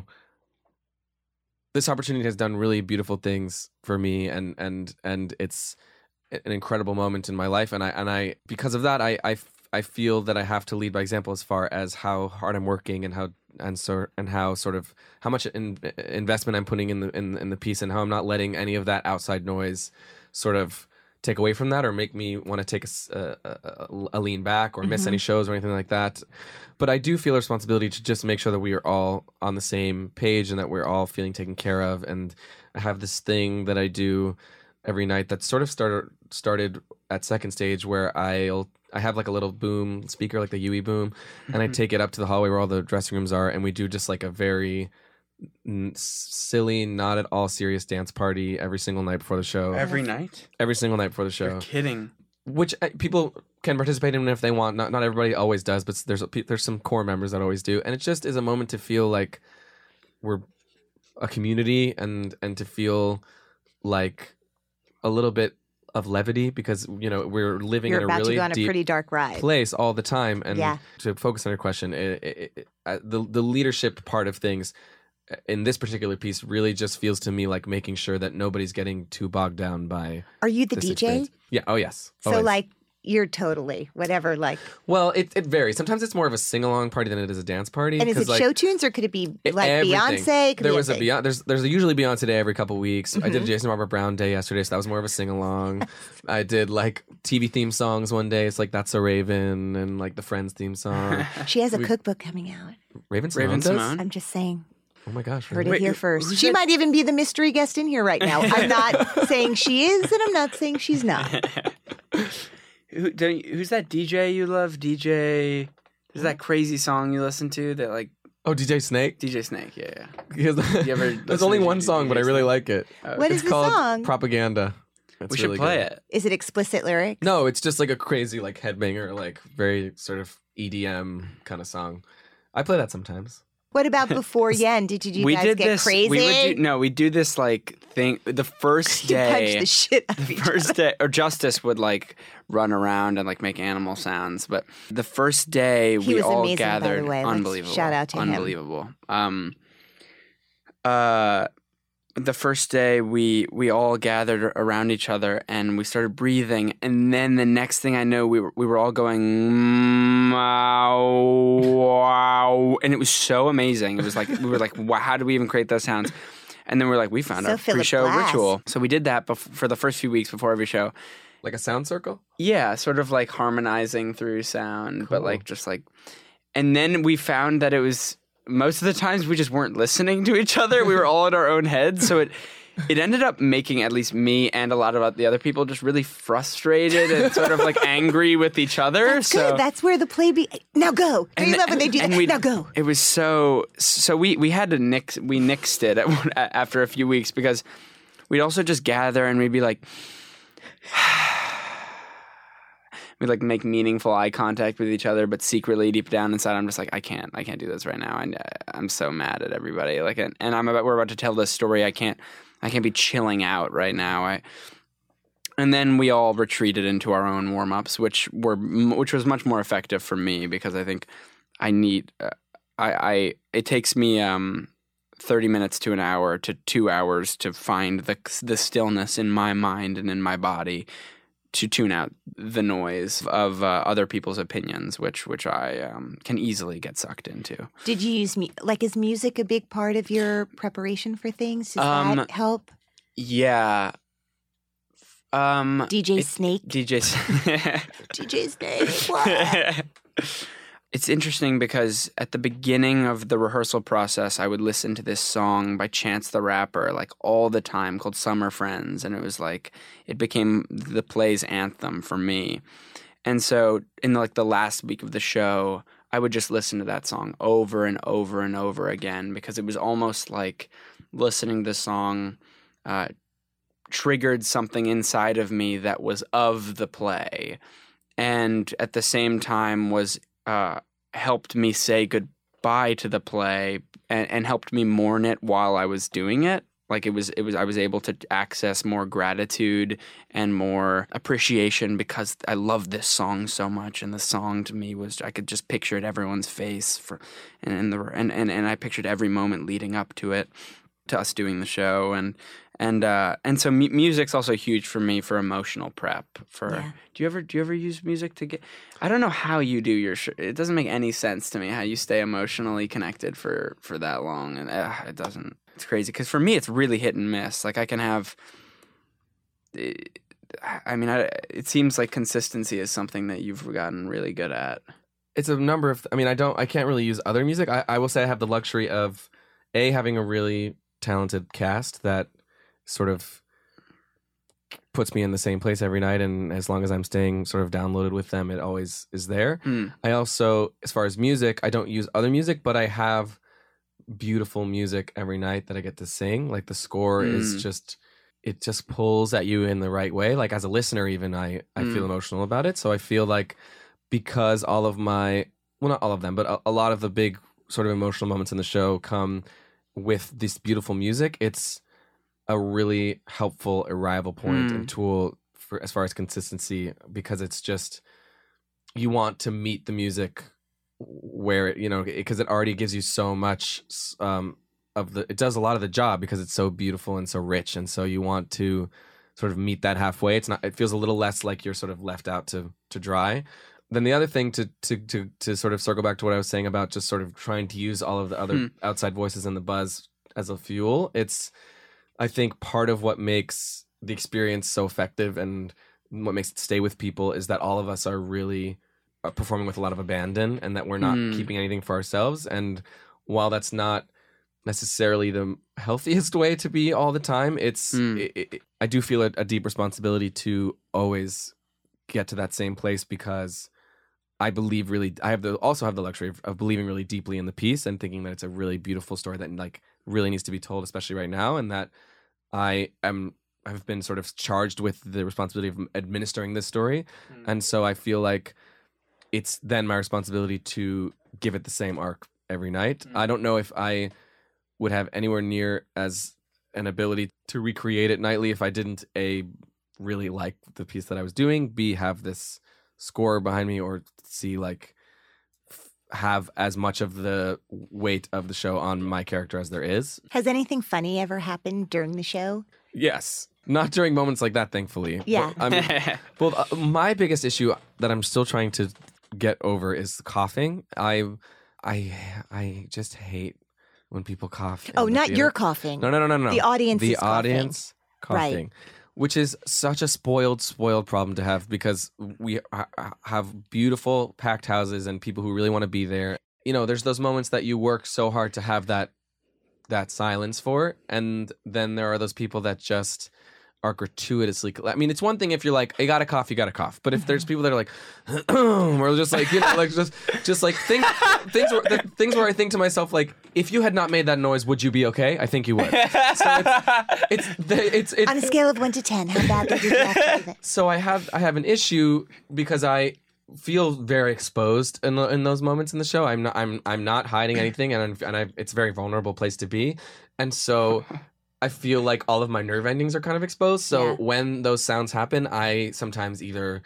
this opportunity has done really beautiful things for me, and and and it's an incredible moment in my life, and I and I because of that I I, I feel that I have to lead by example as far as how hard I'm working and how and so and how sort of how much in, investment I'm putting in the in, in the piece, and how I'm not letting any of that outside noise sort of take away from that or make me want to take a, s- a- a- a lean back or miss any shows or anything like that. But I do feel a responsibility to just make sure that we are all on the same page and that we're all feeling taken care of. And I have this thing that I do every night that sort of started started at second stage, where I'll I have like a little boom speaker, like the U E boom, and I take it up to the hallway where all the dressing rooms are, and we do just like a very n- silly, not at all serious dance party every single night before the show. Every night? Every single night before the You're show, kidding. which uh, people can participate in if they want. Not not everybody always does, but there's a, there's some core members that always do, and it just is a moment to feel like we're a community, and and to feel like a little bit of levity, because you know we're living You're in a about really to go on a deep pretty dark ride. place all the time. And Yeah. to focus on your question, it, it, it, uh, the the leadership part of things uh, in this particular piece really just feels to me like making sure that nobody's getting too bogged down by Are you the this D J? experience. Yeah. Oh yes. So Always. like you're totally whatever. Like, Well, it, it varies. Sometimes it's more of a sing-along party than it is a dance party. and is it 'cause, like, show tunes or could it be like everything. Beyonce? Could There be was a anything. Beyonce. There's there's a usually Beyonce day every couple weeks. I Mm-hmm. did a Jason Robert Brown day yesterday, so that was more of a sing-along. I did like T V theme songs one day. It's like That's a Raven and like the Friends theme song. She has a We- cookbook coming out. Raven Simone Raven does? Simone. I'm just saying. Oh my gosh. Heard really? it here who- first. who's She that- might even be the mystery guest in here right now. I'm not saying she is, and I'm not saying she's not. Who, don't you, who's that D J you love? D J. Is that crazy song you listen to that like Oh, D J Snake? D J Snake? Yeah, yeah. Because You ever There's listen only to one D J song, but I really Snake? like it. What is it's the called song? Propaganda. It's we should really play good. it. Is it explicit lyrics? No, it's just like a crazy like headbanger, like very sort of E D M kind of song. I play that sometimes. What about before Yen? Did you we guys did get this. crazy? We would do no. We do this like thing. The first You punch day. the shit out of the each first other. day, or Justice would like run around and like make animal sounds. But the first day He we was all amazing, by the gathered. way. Let's Unbelievable. shout out to him. Unbelievable. Um. Uh. The first day we we all gathered around each other and we started breathing, and then the next thing I know we were we were all going wow, wow, and it was so amazing. It was like we were like, wow, how do we even create those sounds? And then we were like, we found So our Philip pre-show Glass. ritual. So we did that bef- for the first few weeks before every show. Like a sound circle? Yeah, sort of like harmonizing through sound, but Cool. like just like, and then we found that it was most of the times we just weren't listening to each other. We were all in our own heads, so it it ended up making at least me and a lot of the other people just really frustrated and sort of like angry with each other. That's so good. That's where the play be. Now go. Don't you love when they do that? we- Now go. It was so so we we had to nix we nixed it at, one- after a few weeks because we'd also just gather and we'd be like. We like make meaningful eye contact with each other, but secretly deep down inside, I'm just like, I can't, I can't do this right now. I, I'm so mad at everybody. Like, and, and I'm about, we're about to tell this story. I can't, I can't be chilling out right now. I, and then we all retreated into our own warm ups, which were, which was much more effective for me because I think I need, uh, I, I, it takes me, um, thirty minutes to an hour to two hours to find the the stillness in my mind and in my body to tune out the noise of uh, other people's opinions, which which I um, can easily get sucked into. Did you use me? Like, is music a big part of your preparation for things? Does Um, that help? Yeah. Um, D J it- Snake. D J. D J Snake. What? It's interesting because at the beginning of the rehearsal process, I would listen to this song by Chance the Rapper like all the time called Summer Friends. And it was like, it became the play's anthem for me. And so in like the last week of the show, I would just listen to that song over and over and over again because it was almost like listening to the song uh, triggered something inside of me that was of the play. And at the same time was uh, helped me say goodbye to the play and, and helped me mourn it while I was doing it. Like it was, it was. I was able to access more gratitude and more appreciation because I love this song so much, and the song to me was I could just picture it everyone's face for, and and the and and, and I pictured every moment leading up to it, to us doing the show, and and uh, and so mu- music's also huge for me for emotional prep. For Yeah. do you ever do you ever use music to get? I don't know how you do your. Sh- it doesn't make any sense to me how you stay emotionally connected for for that long, and uh, it doesn't. It's crazy because for me it's really hit and miss. Like I can have. I mean, I, it seems like consistency is something that you've gotten really good at. It's a number of. I mean, I don't. I can't really use other music. I, I will say I have the luxury of a having a really talented cast that sort of puts me in the same place every night, and as long as I'm staying sort of downloaded with them, it always is there. Hmm. I also, as far as music, I don't use other music, but I have beautiful music every night that I get to sing. Like the score Mm. is just, it just pulls at you in the right way. Like as a listener, even I, I Mm. feel emotional about it. So I feel like because all of my, well, not all of them, but a, a lot of the big sort of emotional moments in the show come with this beautiful music. It's a really helpful arrival point Mm. and tool for as far as consistency, because it's just, you want to meet the music where it, you know, because it already gives you so much um, of the, it does a lot of the job because it's so beautiful and so rich. And so you want to sort of meet that halfway. It's not, it feels a little less like you're sort of left out to to dry. Then the other thing to to to to sort of circle back to what I was saying about just sort of trying to use all of the other Hmm. outside voices and the buzz as a fuel. It's I think part of what makes the experience so effective and what makes it stay with people is that all of us are really uh, performing with a lot of abandon, and that we're not Mm. keeping anything for ourselves. And while that's not necessarily the healthiest way to be all the time, it's Mm. it, it, I do feel a, a deep responsibility to always get to that same place, because I believe really I have the also have the luxury of, of believing really deeply in the piece and thinking that it's a really beautiful story that like really needs to be told, especially right now, and that I am I've been sort of charged with the responsibility of administering this story. Mm. And so I feel like it's then my responsibility to give it the same arc every night. Mm. I don't know if I would have anywhere near as an ability to recreate it nightly if I didn't A, really like the piece that I was doing, B, have this score behind me, or C, like f- have as much of the weight of the show on my character as there is. Has anything funny ever happened during the show? Yes. Not during moments like that, thankfully. Yeah. But, I mean, well, uh, my biggest issue that I'm still trying to get over is coughing. I, I, I just hate when people cough. in Oh, the not theater. your coughing. No, no, no, no, no. The audience The is coughing. audience Right. coughing. Which is such a spoiled, spoiled problem to have, because we ha- have beautiful packed houses and people who really want to be there. You know, there's those moments that you work so hard to have that that silence for, and then there are those people that just are gratuitously. I mean, it's one thing if you're like, you got to cough, you got to cough. But if there's people that are like, or just like, you know, like just, just like think, things, where, the things where I think to myself, like, if you had not made that noise, would you be okay? I think you would. So it's, it's, the, it's, it's On a scale of one to ten, how badly did you have to do that? so I have, I have an issue because I feel very exposed in, the, in those moments in the show. I'm not, I'm, I'm not hiding anything, and I'm, and I, it's a very vulnerable place to be, and so. I feel like all of my nerve endings are kind of exposed. So Yeah. when those sounds happen, I sometimes either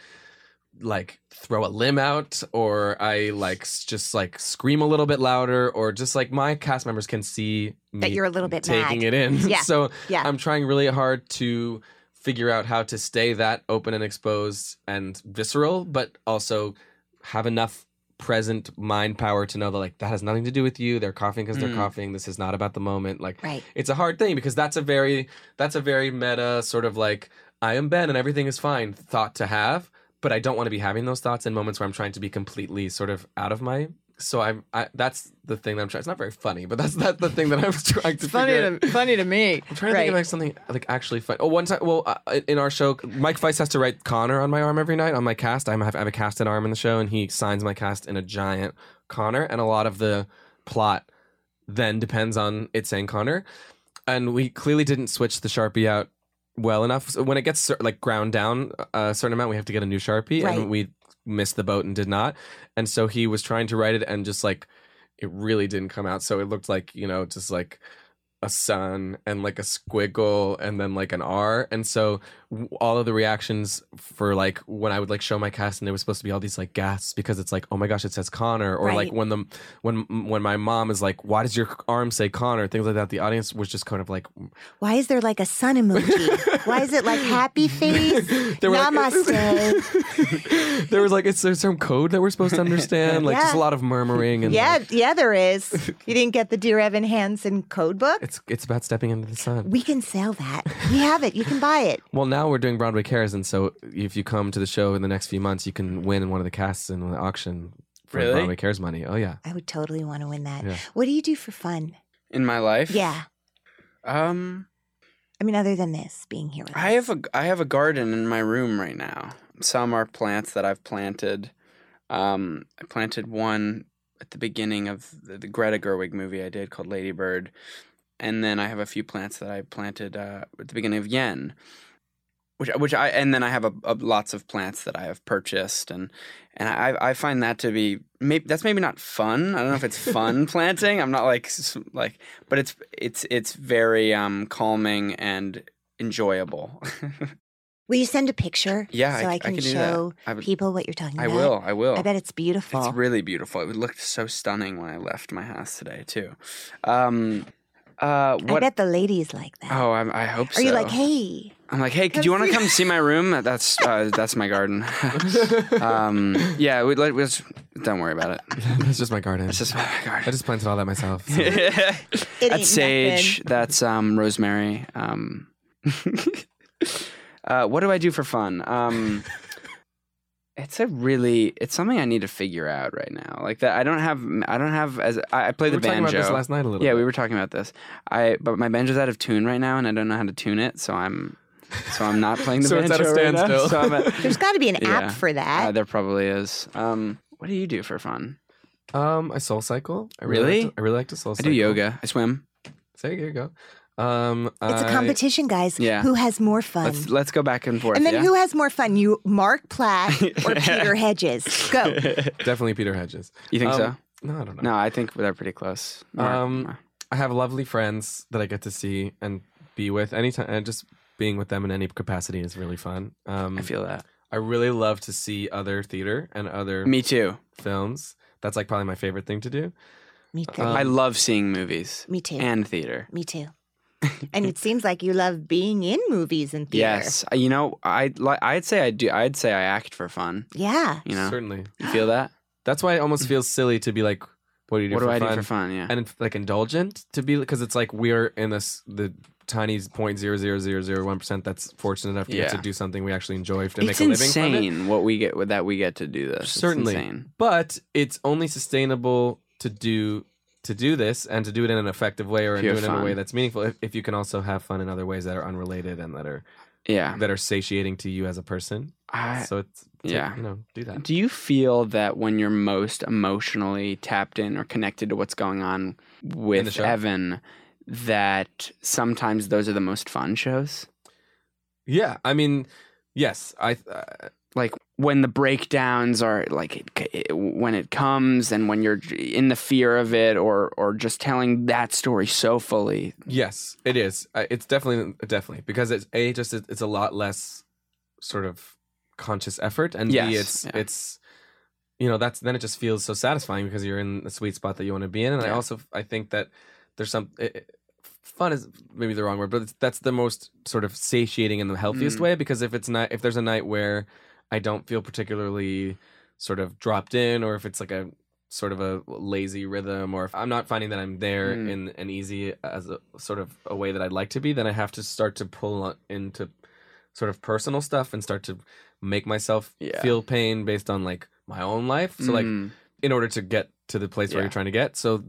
like throw a limb out, or I like s- just like scream a little bit louder, or just like my cast members can see me That you're a little bit taking mad. it in. Yeah. So Yeah. I'm trying really hard to figure out how to stay that open and exposed and visceral, but also have enough present mind power to know that like that has nothing to do with you. They're coughing because they're Mm. coughing. This is not about the moment. Like Right. it's a hard thing, because that's a very that's a very meta sort of like I am Ben and everything is fine thought to have, but I don't want to be having those thoughts in moments where I'm trying to be completely sort of out of my. So I'm I, that's the thing that I'm trying. It's not very funny, but that's that's the thing that I'm trying to. Funny figure out. to funny to me. I'm trying to think of like something like actually fun. Oh, one time, well, uh, in our show, Mike Feist has to write Connor on my arm every night on my cast. I have, I have a casted arm in the show, and he signs my cast in a giant Connor, and a lot of the plot then depends on it saying Connor. And we clearly didn't switch the Sharpie out well enough. So when it gets cer- like ground down a certain amount, we have to get a new Sharpie, Right. and we missed the boat and did not. And so he was trying to write it, and just like it really didn't come out. So it looked like, you know, just like a sun and like a squiggle and then like an R. And so w- all of the reactions for like when I would like show my cast and there was supposed to be all these like gasps because it's like, oh my gosh, it says Connor. Or Right. like when the when when my mom is like, why does your arm say Connor? Things like that. The audience was just kind of like, Why is there like a sun emoji? Why is it like happy face? They were like- Namaste. there was like, is there some code that we're supposed to understand? Like just a Yeah. lot of murmuring. And yeah, like, yeah, there is. You didn't get the Dear Evan Hansen code book? it's it's about stepping into the sun. We can sell that. We have it. You can buy it. Well, now we're doing Broadway Cares, and so if you come to the show in the next few months, you can win one of the casts in the auction for Really? Broadway Cares money. Oh yeah. I would totally want to win that. Yeah. What do you do for fun? In my life? Yeah. Um, I mean, other than this, being here with I us. have a I have a garden in my room right now. Some are plants that I've planted. Um, I planted one at the beginning of the, the Greta Gerwig movie I did called Lady Bird, and then I have a few plants that I planted uh, at the beginning of Yen, which which I and then I have a, a, lots of plants that I have purchased, and and I I find that to be maybe that's maybe not fun. I don't know if it's fun planting. I'm not like s- like, but it's it's it's very um calming and enjoyable. Will you send a picture? Yeah, so I- I, I can can do that. show I would- people what you're talking I about. will. I will. I bet it's beautiful. It's really beautiful. It looked so stunning when I left my house today too. Um, uh, I what? bet the ladies like that. Oh, I, I hope so. Are you like, hey? I'm like, hey, could you want to come see my room? That's uh, that's my garden. um, yeah, we let let's don't worry about it. That's just my garden. It's just my garden. I just planted all that myself. So. It That's ain't sage. nothing. That's um, rosemary. Um, uh, what do I do for fun? Um, it's a really, it's something I need to figure out right now. Like that, I don't have, I don't have as I, I play We the were talking banjo. about this last night a little Yeah, bit. we were talking about this. I but my banjo's out of tune right now, and I don't know how to tune it, so I'm, so I'm not playing the So it's banjo at a right now. standstill. So I'm at, There's got to be an Yeah. app for that. uh, there probably is. Um, what do you do for fun? Um, I soul cycle. I Really? Like to, I really like to soul I cycle. do yoga. I swim. So here you go. Um, it's a I- competition, guys. Yeah. Who has more fun? Let's let's go back and forth. and then yeah? who has more fun? You, Mark Platt, or Peter Hedges? Go. Definitely Peter Hedges. You think Um, so? No, I don't know. No, I think they're pretty close. Mark- Um, I have lovely friends that I get to see and be with anytime, and just being with them in any capacity is really fun. Um, I feel that. I really love to see other theater and other Me too. films. That's like probably my favorite thing to do. Me too. Um, I love seeing movies Me too. and theater. Me too. And it seems like you love being in movies and theater. Yes, Uh, you know, I like. I'd say I do. I'd say I act for fun. Yeah. You know, Certainly. you feel that? That's why it almost feels silly to be like, what do you do What for do I fun? do for fun? Yeah. And like indulgent to be, because it's like we're in this the tiny point zero zero zero zero one percent that's fortunate enough to get Yeah. to do something we actually enjoy to It's make a living from it. insane what we get that we get to do this. It's Certainly, insane. but it's only sustainable to do to do this and to do it in an effective way or If and you do it have in a way fun. that's meaningful. If, if you can also have fun in other ways that are unrelated and that are Yeah. that are satiating to you as a person. I, so it's, it's yeah. like, you know, do that. do you feel that when you're most emotionally tapped in or connected to what's going on In the with show? Evan, that sometimes those are the most fun shows? Yeah, I mean, yes, I. Uh, Like when the breakdowns are like it, it, when it comes and when you're in the fear of it, or or just telling that story so fully. Yes, it is. I- It's definitely definitely because it's a just it- it's a lot less sort of conscious effort, and Yes, b it's yeah. it's you know that's then it just feels so satisfying because you're in the sweet spot that you want to be in, and I Yeah. also I think that there's some it, it- fun is maybe the wrong word, but it's, that's the most sort of satiating in the healthiest Mm. way, because if it's not if there's a night where I don't feel particularly sort of dropped in, or if it's like a sort of a lazy rhythm, or if I'm not finding that I'm there Mm. in an easy as a sort of a way that I'd like to be, then I have to start to pull on- into sort of personal stuff and start to make myself Yeah. feel pain based on like my own life. So like Mm. in order to get to the place where Yeah. you're trying to get. So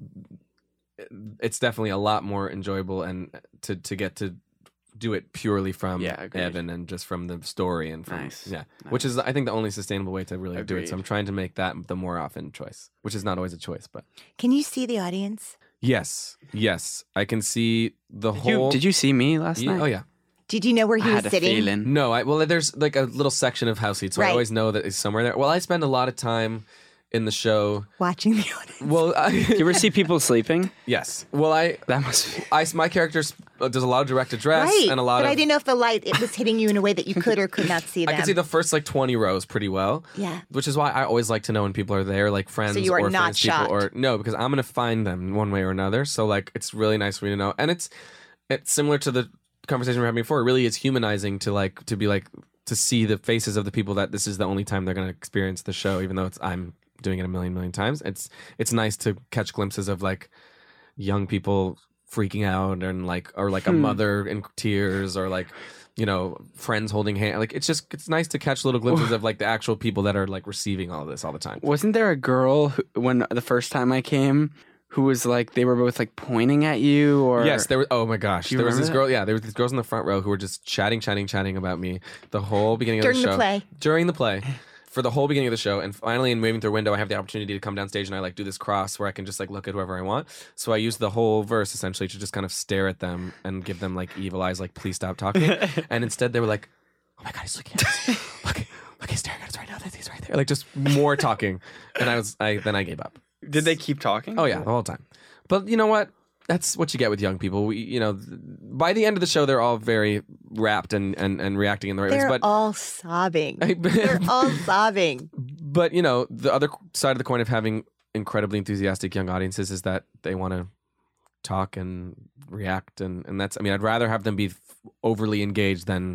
it's definitely a lot more enjoyable and to to get to do it purely from Yeah, agreed. Evan and just from the story and from Nice. yeah, Nice. which is I think the only sustainable way to really do it. So Agreed. I'm trying to make that the more often choice, which is not always a choice, but Can you see the audience? yes, yes, I can see the Did you, whole. did you see me last Yeah, night? oh yeah. Did you know where he I was had a sitting? feeling. No, I well, there's like a little section of house seats, so I Right. always know that it's somewhere there. Well, I spend a lot of time in the show. Watching the audience. Well, I, Do you ever see people sleeping? yes. Well, I, That must be. I, my character's uh, does a lot of direct address Right. and a lot but of. I didn't know if the light it was hitting you in a way that you could or could not see them. I can see the first like twenty rows pretty well. Yeah. Which is why I always like to know when people are there, like friends you are or not friends people, shocked. or no, because I'm gonna find them one way or another. So like, it's really nice for me to know, and it's it's similar to the conversation we were having before. It really is humanizing to like to be like to see the faces of the people that this is the only time they're gonna experience the show, even though it's I'm doing it a million million times. It's it's nice to catch glimpses of like young people freaking out and like or like a Hmm. mother in tears or like you know friends holding hands. Like it's just it's nice to catch little glimpses of like the actual people that are like receiving all this all the time. Wasn't there a girl who, when the first time I came who was like they were both like pointing at you or Yes, there was. Oh my gosh, Do you there was this remember girl. Yeah, there was these girls in the front row who were just chatting, chatting, chatting about me the whole beginning of During the the show. play. During the play, for the whole beginning of the show, and finally, in waving through a window, I have the opportunity to come down stage and I like do this cross where I can just like look at whoever I want. So I use the whole verse essentially to just kind of stare at them and give them like evil eyes, like please stop talking. And instead, they were like, "Oh my god, he's looking at us! Look, look, he's staring at us right now. He's right there." Like just more talking, and I was, I then I gave up. Did they keep talking? Oh yeah, the whole time. But you know what? That's what you get with young people. We, you know, th- by the end of the show, they're all very rapt and, and, and reacting in the right They're ways. But all sobbing. They're all sobbing. but you know, the other side of the coin of having incredibly enthusiastic young audiences is that they want to talk and react, and, and that's. I mean, I'd rather have them be f- overly engaged than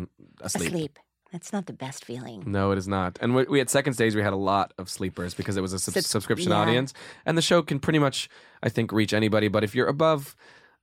asleep. Asleep. That's not the best feeling. No, it is not. And we, we at second stage, we had a lot of sleepers because it was a sub- Sub- subscription yeah. audience. And the show can pretty much, I think, reach anybody. But if you're above,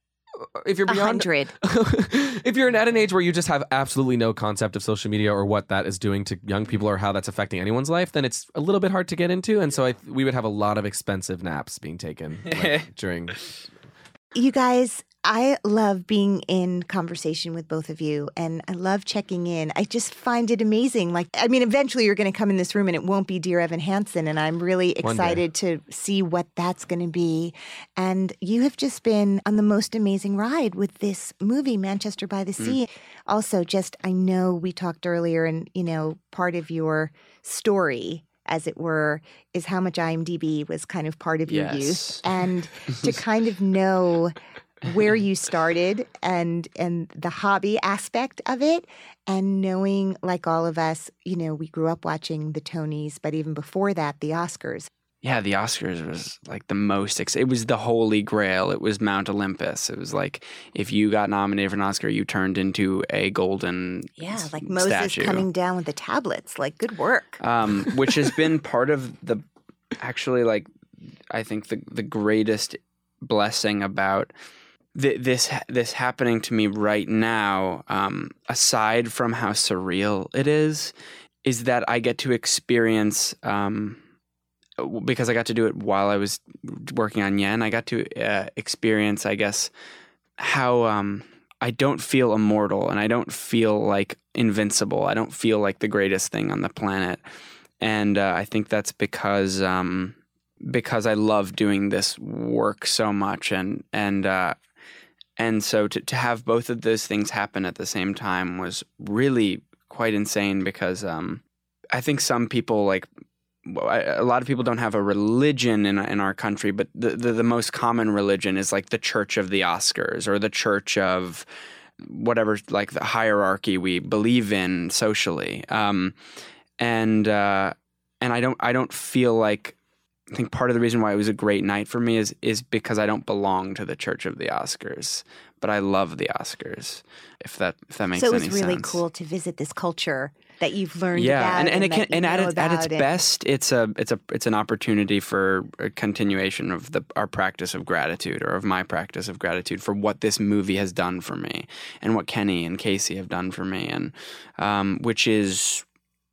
if you're A beyond, hundred. if you're at an age where you just have absolutely no concept of social media or what that is doing to young people or how that's affecting anyone's life, then it's a little bit hard to get into. And so I, we would have a lot of expensive naps being taken like, during. You guys, I love being in conversation with both of you, and I love checking in. I just find it amazing. Like, I mean, eventually you're going to come in this room and it won't be Dear Evan Hansen, and I'm really excited to see what that's going to be. And you have just been on the most amazing ride with this movie, Manchester by the Sea. Mm. Also, just, I know we talked earlier, and, you know, part of your story, as it were, is how much IMDb was kind of part of your Yes. youth. And to kind of know where you started and and the hobby aspect of it, and knowing, like all of us, you know, we grew up watching the Tonys, but even before that, the Oscars. Yeah, the Oscars was like the most, ex- it was the holy grail. It was Mount Olympus. It was like if you got nominated for an Oscar, you turned into a golden Yeah, s- like Moses statue. coming down with the tablets. Like, good work. um, which has been part of the, actually, like, I think the the greatest blessing about th- this this happening to me right now, um, aside from how surreal it is, is that I get to experience, um, because I got to do it while I was working on Yen, I got to uh, experience, I guess, how um, I don't feel immortal and I don't feel like invincible. I don't feel like the greatest thing on the planet. And uh, I think that's because um, because I love doing this work so much, and and uh, and so to to have both of those things happen at the same time was really quite insane. Because um, I think some people, like, a lot of people don't have a religion in in our country, but the, the the most common religion is like the Church of the Oscars or the Church of whatever, like the hierarchy we believe in socially. Um, and uh, and I don't I don't feel like, I think part of the reason why it was a great night for me is is because I don't belong to the Church of the Oscars, but I love the Oscars. If that if that makes So it any was really sense. cool to visit this culture that you've learned Yeah, about. and, and it that can, you and at know its at its about, and- best, it's a it's a it's an opportunity for a continuation of the our practice of gratitude, or of my practice of gratitude for what this movie has done for me, and what Kenny and Casey have done for me, and um, which is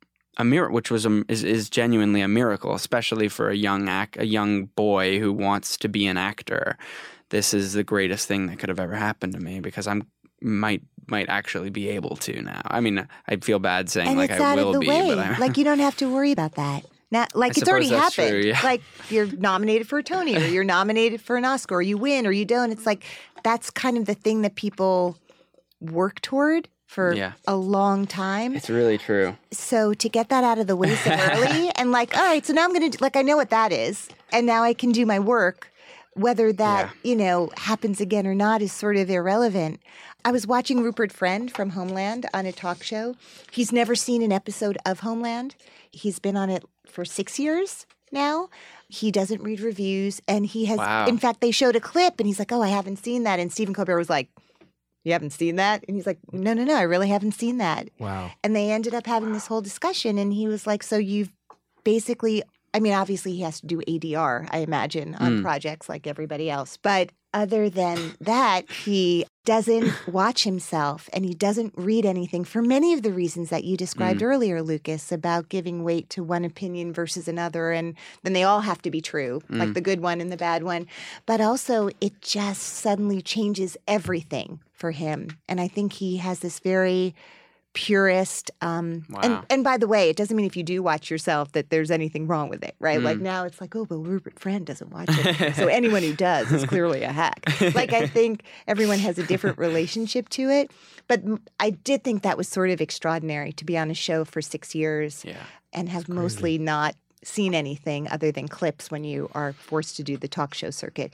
a mir- which was a, is is genuinely a miracle, especially for a young act, a young boy who wants to be an actor. This is the greatest thing that could have ever happened to me, because I'm might might actually be able to now. I mean, I feel bad saying and like it's I out will of the be, way. but I'm Like, you don't have to worry about that. Now, like, I it's already suppose that's happened. true, yeah. Like, you're nominated for a Tony, or you're nominated for an Oscar, or you win, or you don't. It's like, that's kind of the thing that people work toward for Yeah. a long time. It's really true. So to get that out of the way so early, and like, all right, so now I'm going to, like, I know what that is, and now I can do my work. Whether that, Yeah. you know, happens again or not is sort of irrelevant. I was watching Rupert Friend from Homeland on a talk show. He's never seen an episode of Homeland. He's been on it for six years now. He doesn't read reviews, and he has, Wow. in fact, they showed a clip, and he's like, oh, I haven't seen that. And Stephen Colbert was like, you haven't seen that? And he's like, no, no, no, I really haven't seen that. Wow. And they ended up having this whole discussion, and he was like, so you've basically, I mean, obviously he has to do A D R, I imagine, on Mm. projects like everybody else. But other than that, he doesn't watch himself, and he doesn't read anything for many of the reasons that you described earlier, Lucas, about giving weight to one opinion versus another. And then they all have to be true, like the good one and the bad one. But also, it just suddenly changes everything for him. And I think he has this very purist. Um, Wow. and, and by the way, it doesn't mean if you do watch yourself that there's anything wrong with it, right? Mm. Like now it's like, oh, but Rupert Friend doesn't watch it. So anyone who does is clearly a hack. Like, I think everyone has a different relationship to it. But m- I did think that was sort of extraordinary to be on a show for six years Yeah. and have mostly not seen anything other than clips when you are forced to do the talk show circuit.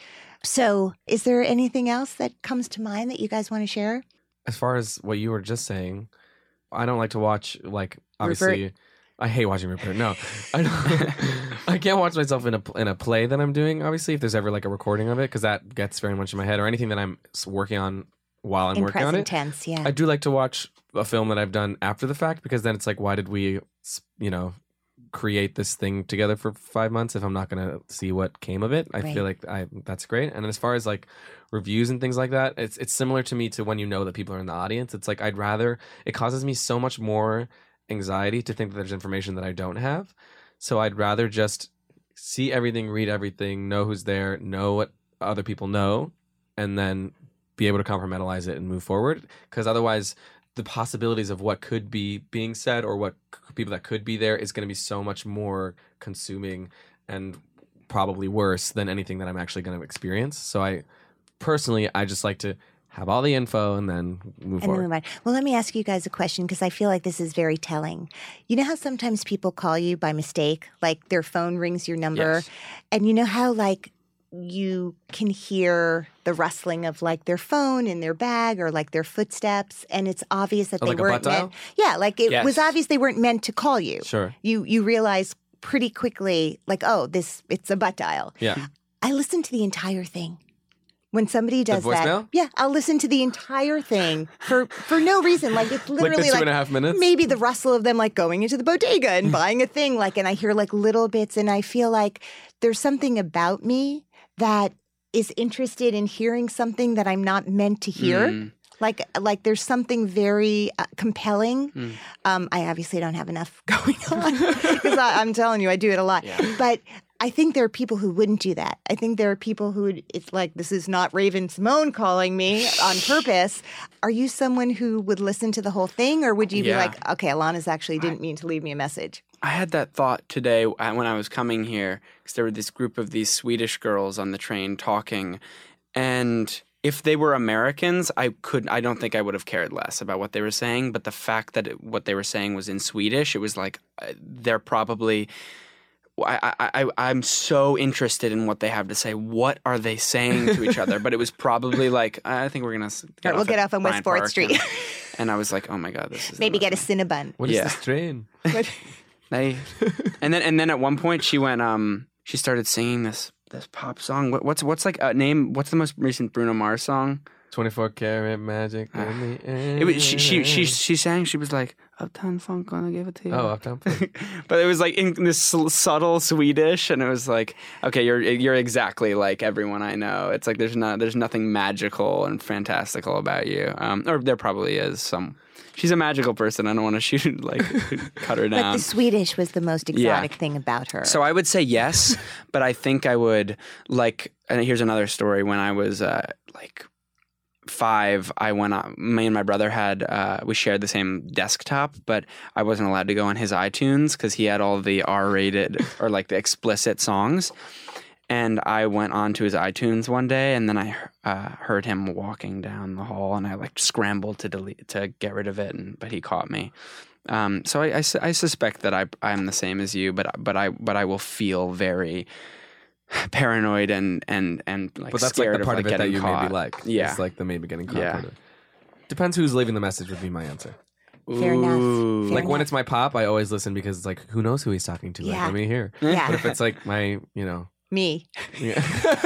So is there anything else that comes to mind that you guys want to share? As far as what you were just saying, I don't like to watch, like, obviously, Rupert? I hate watching Rupert. No, I don't. I can't watch myself in a in a play that I'm doing. Obviously, if there's ever like a recording of it, because that gets very much in my head, or anything that I'm s- working on while I'm In working on present it. tense, yeah. I do like to watch a film that I've done after the fact because then it's like, why did we, you know, create this thing together for five months if I'm not going to see what came of it? I Right. feel like I that's great. And as far as like reviews and things like that, it's it's similar to me to when you know that people are in the audience. It's like I'd rather it causes me so much more anxiety to think that there's information that I don't have. So I'd rather just see everything, read everything, know who's there, know what other people know, and then be able to compartmentalize it and move forward. Because otherwise, the possibilities of what could be being said or what c- people that could be there is going to be so much more consuming and probably worse than anything that I'm actually going to experience. So I personally, I just like to have all the info and then move And forward. then move on. Well, let me ask you guys a question because I feel like this is very telling. You know how sometimes people call you by mistake, like their phone rings your number, Yes. and you know how like you can hear the rustling of like their phone in their bag or like their footsteps, and it's obvious that Oh, they like a weren't butt dial? meant. Yeah, like it Yes. was obvious they weren't meant to call you. Sure. You you realize pretty quickly, like, oh, this it's a butt dial. Yeah. I listen to the entire thing. When somebody does that, voicemail? yeah, I'll listen to the entire thing for for no reason. Like it's Like literally the two like and a half minutes? maybe the rustle of them like going into the bodega and buying a thing. Like, and I hear like little bits, and I feel like there's something about me that is interested in hearing something that I'm not meant to hear. Mm. Like, like there's something very uh, compelling. Mm. Um, I obviously don't have enough going on because I'm telling you, I do it a lot. But I think there are people who wouldn't do that. I think there are people who would, it's like, this is not Raven Simone calling me on purpose. Are you someone who would listen to the whole thing, or would you Yeah. be like, okay, Alana's actually didn't mean to leave me a message? I had that thought today uh, when I was coming here because there were this group of these Swedish girls on the train talking, and if they were Americans, I could I don't think I would have cared less about what they were saying. But the fact that it, what they were saying was in Swedish, it was like uh, they're probably. I, I, I, I'm so interested in what they have to say. What are they saying to each other? But it was probably like, I think we're going to All right, we'll get at off on West Bryant fourth Park Street. And, and I was like, oh my God, this is Maybe get a amazing. Cinnabon. What is Yeah. this train? They, and then and then at one point she went um she started singing this this pop song. What, what's what's like a name? What's the most recent Bruno Mars song? twenty-four karat magic in the air. It was she she she, she sang. She was like Uptown Funk, gonna give it to you. Oh, Uptown Funk. But it was like in this s- subtle Swedish, and it was like, okay, you're you're exactly like everyone I know. It's like there's not there's nothing magical and fantastical about you. Um, or there probably is some. She's a magical person. I don't want to shoot like cut her But down. the Swedish was the most exotic thing about her. So I would say yes, but I think I would like. And here's another story. When I was uh, like five, I went on. Me and my brother had uh, we shared the same desktop, but I wasn't allowed to go on his iTunes because he had all the R-rated or like the explicit songs. And I went on to his iTunes one day, and then I uh, heard him walking down the hall, and I like scrambled to delete to get rid of it, and but he caught me. Um, so I, I, su- I suspect that I I'm the same as you, but but I but I will feel very paranoid and and and like But that's like scared the part of, of like, it that getting you caught. maybe like. Yeah, It's like the maybe getting caught Yeah. part of it. Depends who's leaving the message would be my answer. Fair enough. Ooh. Fair Like when enough. it's my pop, I always listen because it's like, who knows who he's talking to? Like, Yeah. let me hear. Yeah. But if it's like my, you know, me. yeah.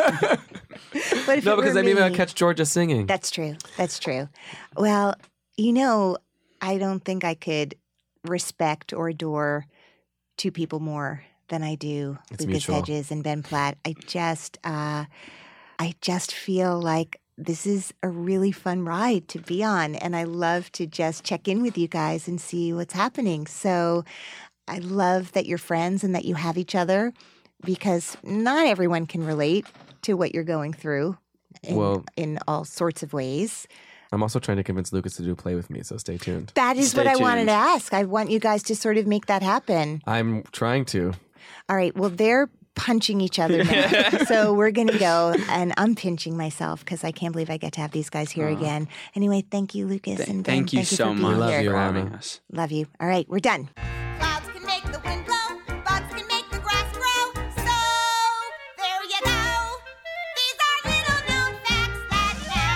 But if no, it were because then maybe I'll me- catch Georgia singing. That's true. That's true. Well, you know, I don't think I could respect or adore two people more than I do It's Lucas mutual. Hedges and Ben Platt. I just, uh, I just feel like this is a really fun ride to be on, and I love to just check in with you guys and see what's happening. So, I love that you're friends and that you have each other, because not everyone can relate to what you're going through in, Well- in all sorts of ways. I'm also trying to convince Lucas to do play with me, so stay tuned. That is Stay what I wanted tuned. to ask. I want you guys to sort of make that happen. I'm trying to. All right. Well, they're punching each other now. So we're going to go, and I'm pinching myself because I can't believe I get to have these guys here again. Anyway, thank you, Lucas. Th- and Ben. thank you so for being much love here. you, for having Alana. us. Love you. All right. We're done. Clouds can make the wind blow, bugs can make the grass grow. So there you go. These are little known facts that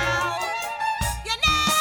now you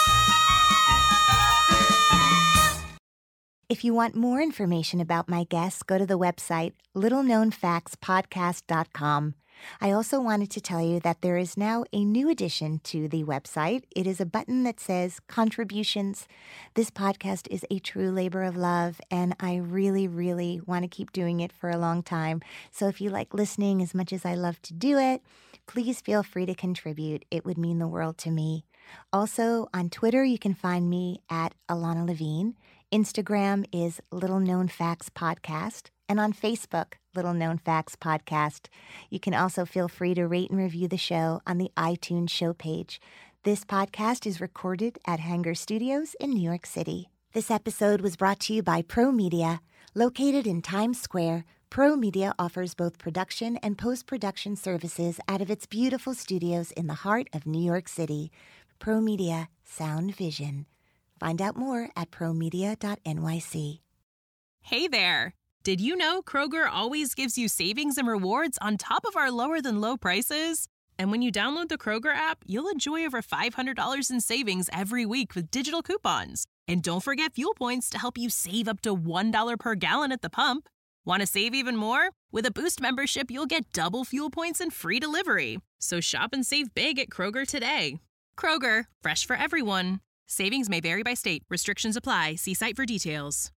know. If you want more information about my guests, go to the website little known facts podcast dot com. I also wanted to tell you that there is now a new addition to the website. It is a button that says contributions. This podcast is a true labor of love, and I really, really want to keep doing it for a long time. So if you like listening as much as I love to do it, please feel free to contribute. It would mean the world to me. Also, on Twitter, you can find me at Alana Levine. Instagram is Little Known Facts Podcast. And on Facebook, Little Known Facts Podcast. You can also feel free to rate and review the show on the iTunes show page. This podcast is recorded at Hanger Studios in New York City. This episode was brought to you by Pro Media. Located in Times Square, Pro Media offers both production and post-production services out of its beautiful studios in the heart of New York City. Pro Media, sound vision. Find out more at pro media dot n y c. Hey there! Did you know Kroger always gives you savings and rewards on top of our lower-than-low prices? And when you download the Kroger app, you'll enjoy over five hundred dollars in savings every week with digital coupons. And don't forget fuel points to help you save up to one dollar per gallon at the pump. Want to save even more? With a Boost membership, you'll get double fuel points and free delivery. So shop and save big at Kroger today. Kroger, fresh for everyone. Savings may vary by state. Restrictions apply. See site for details.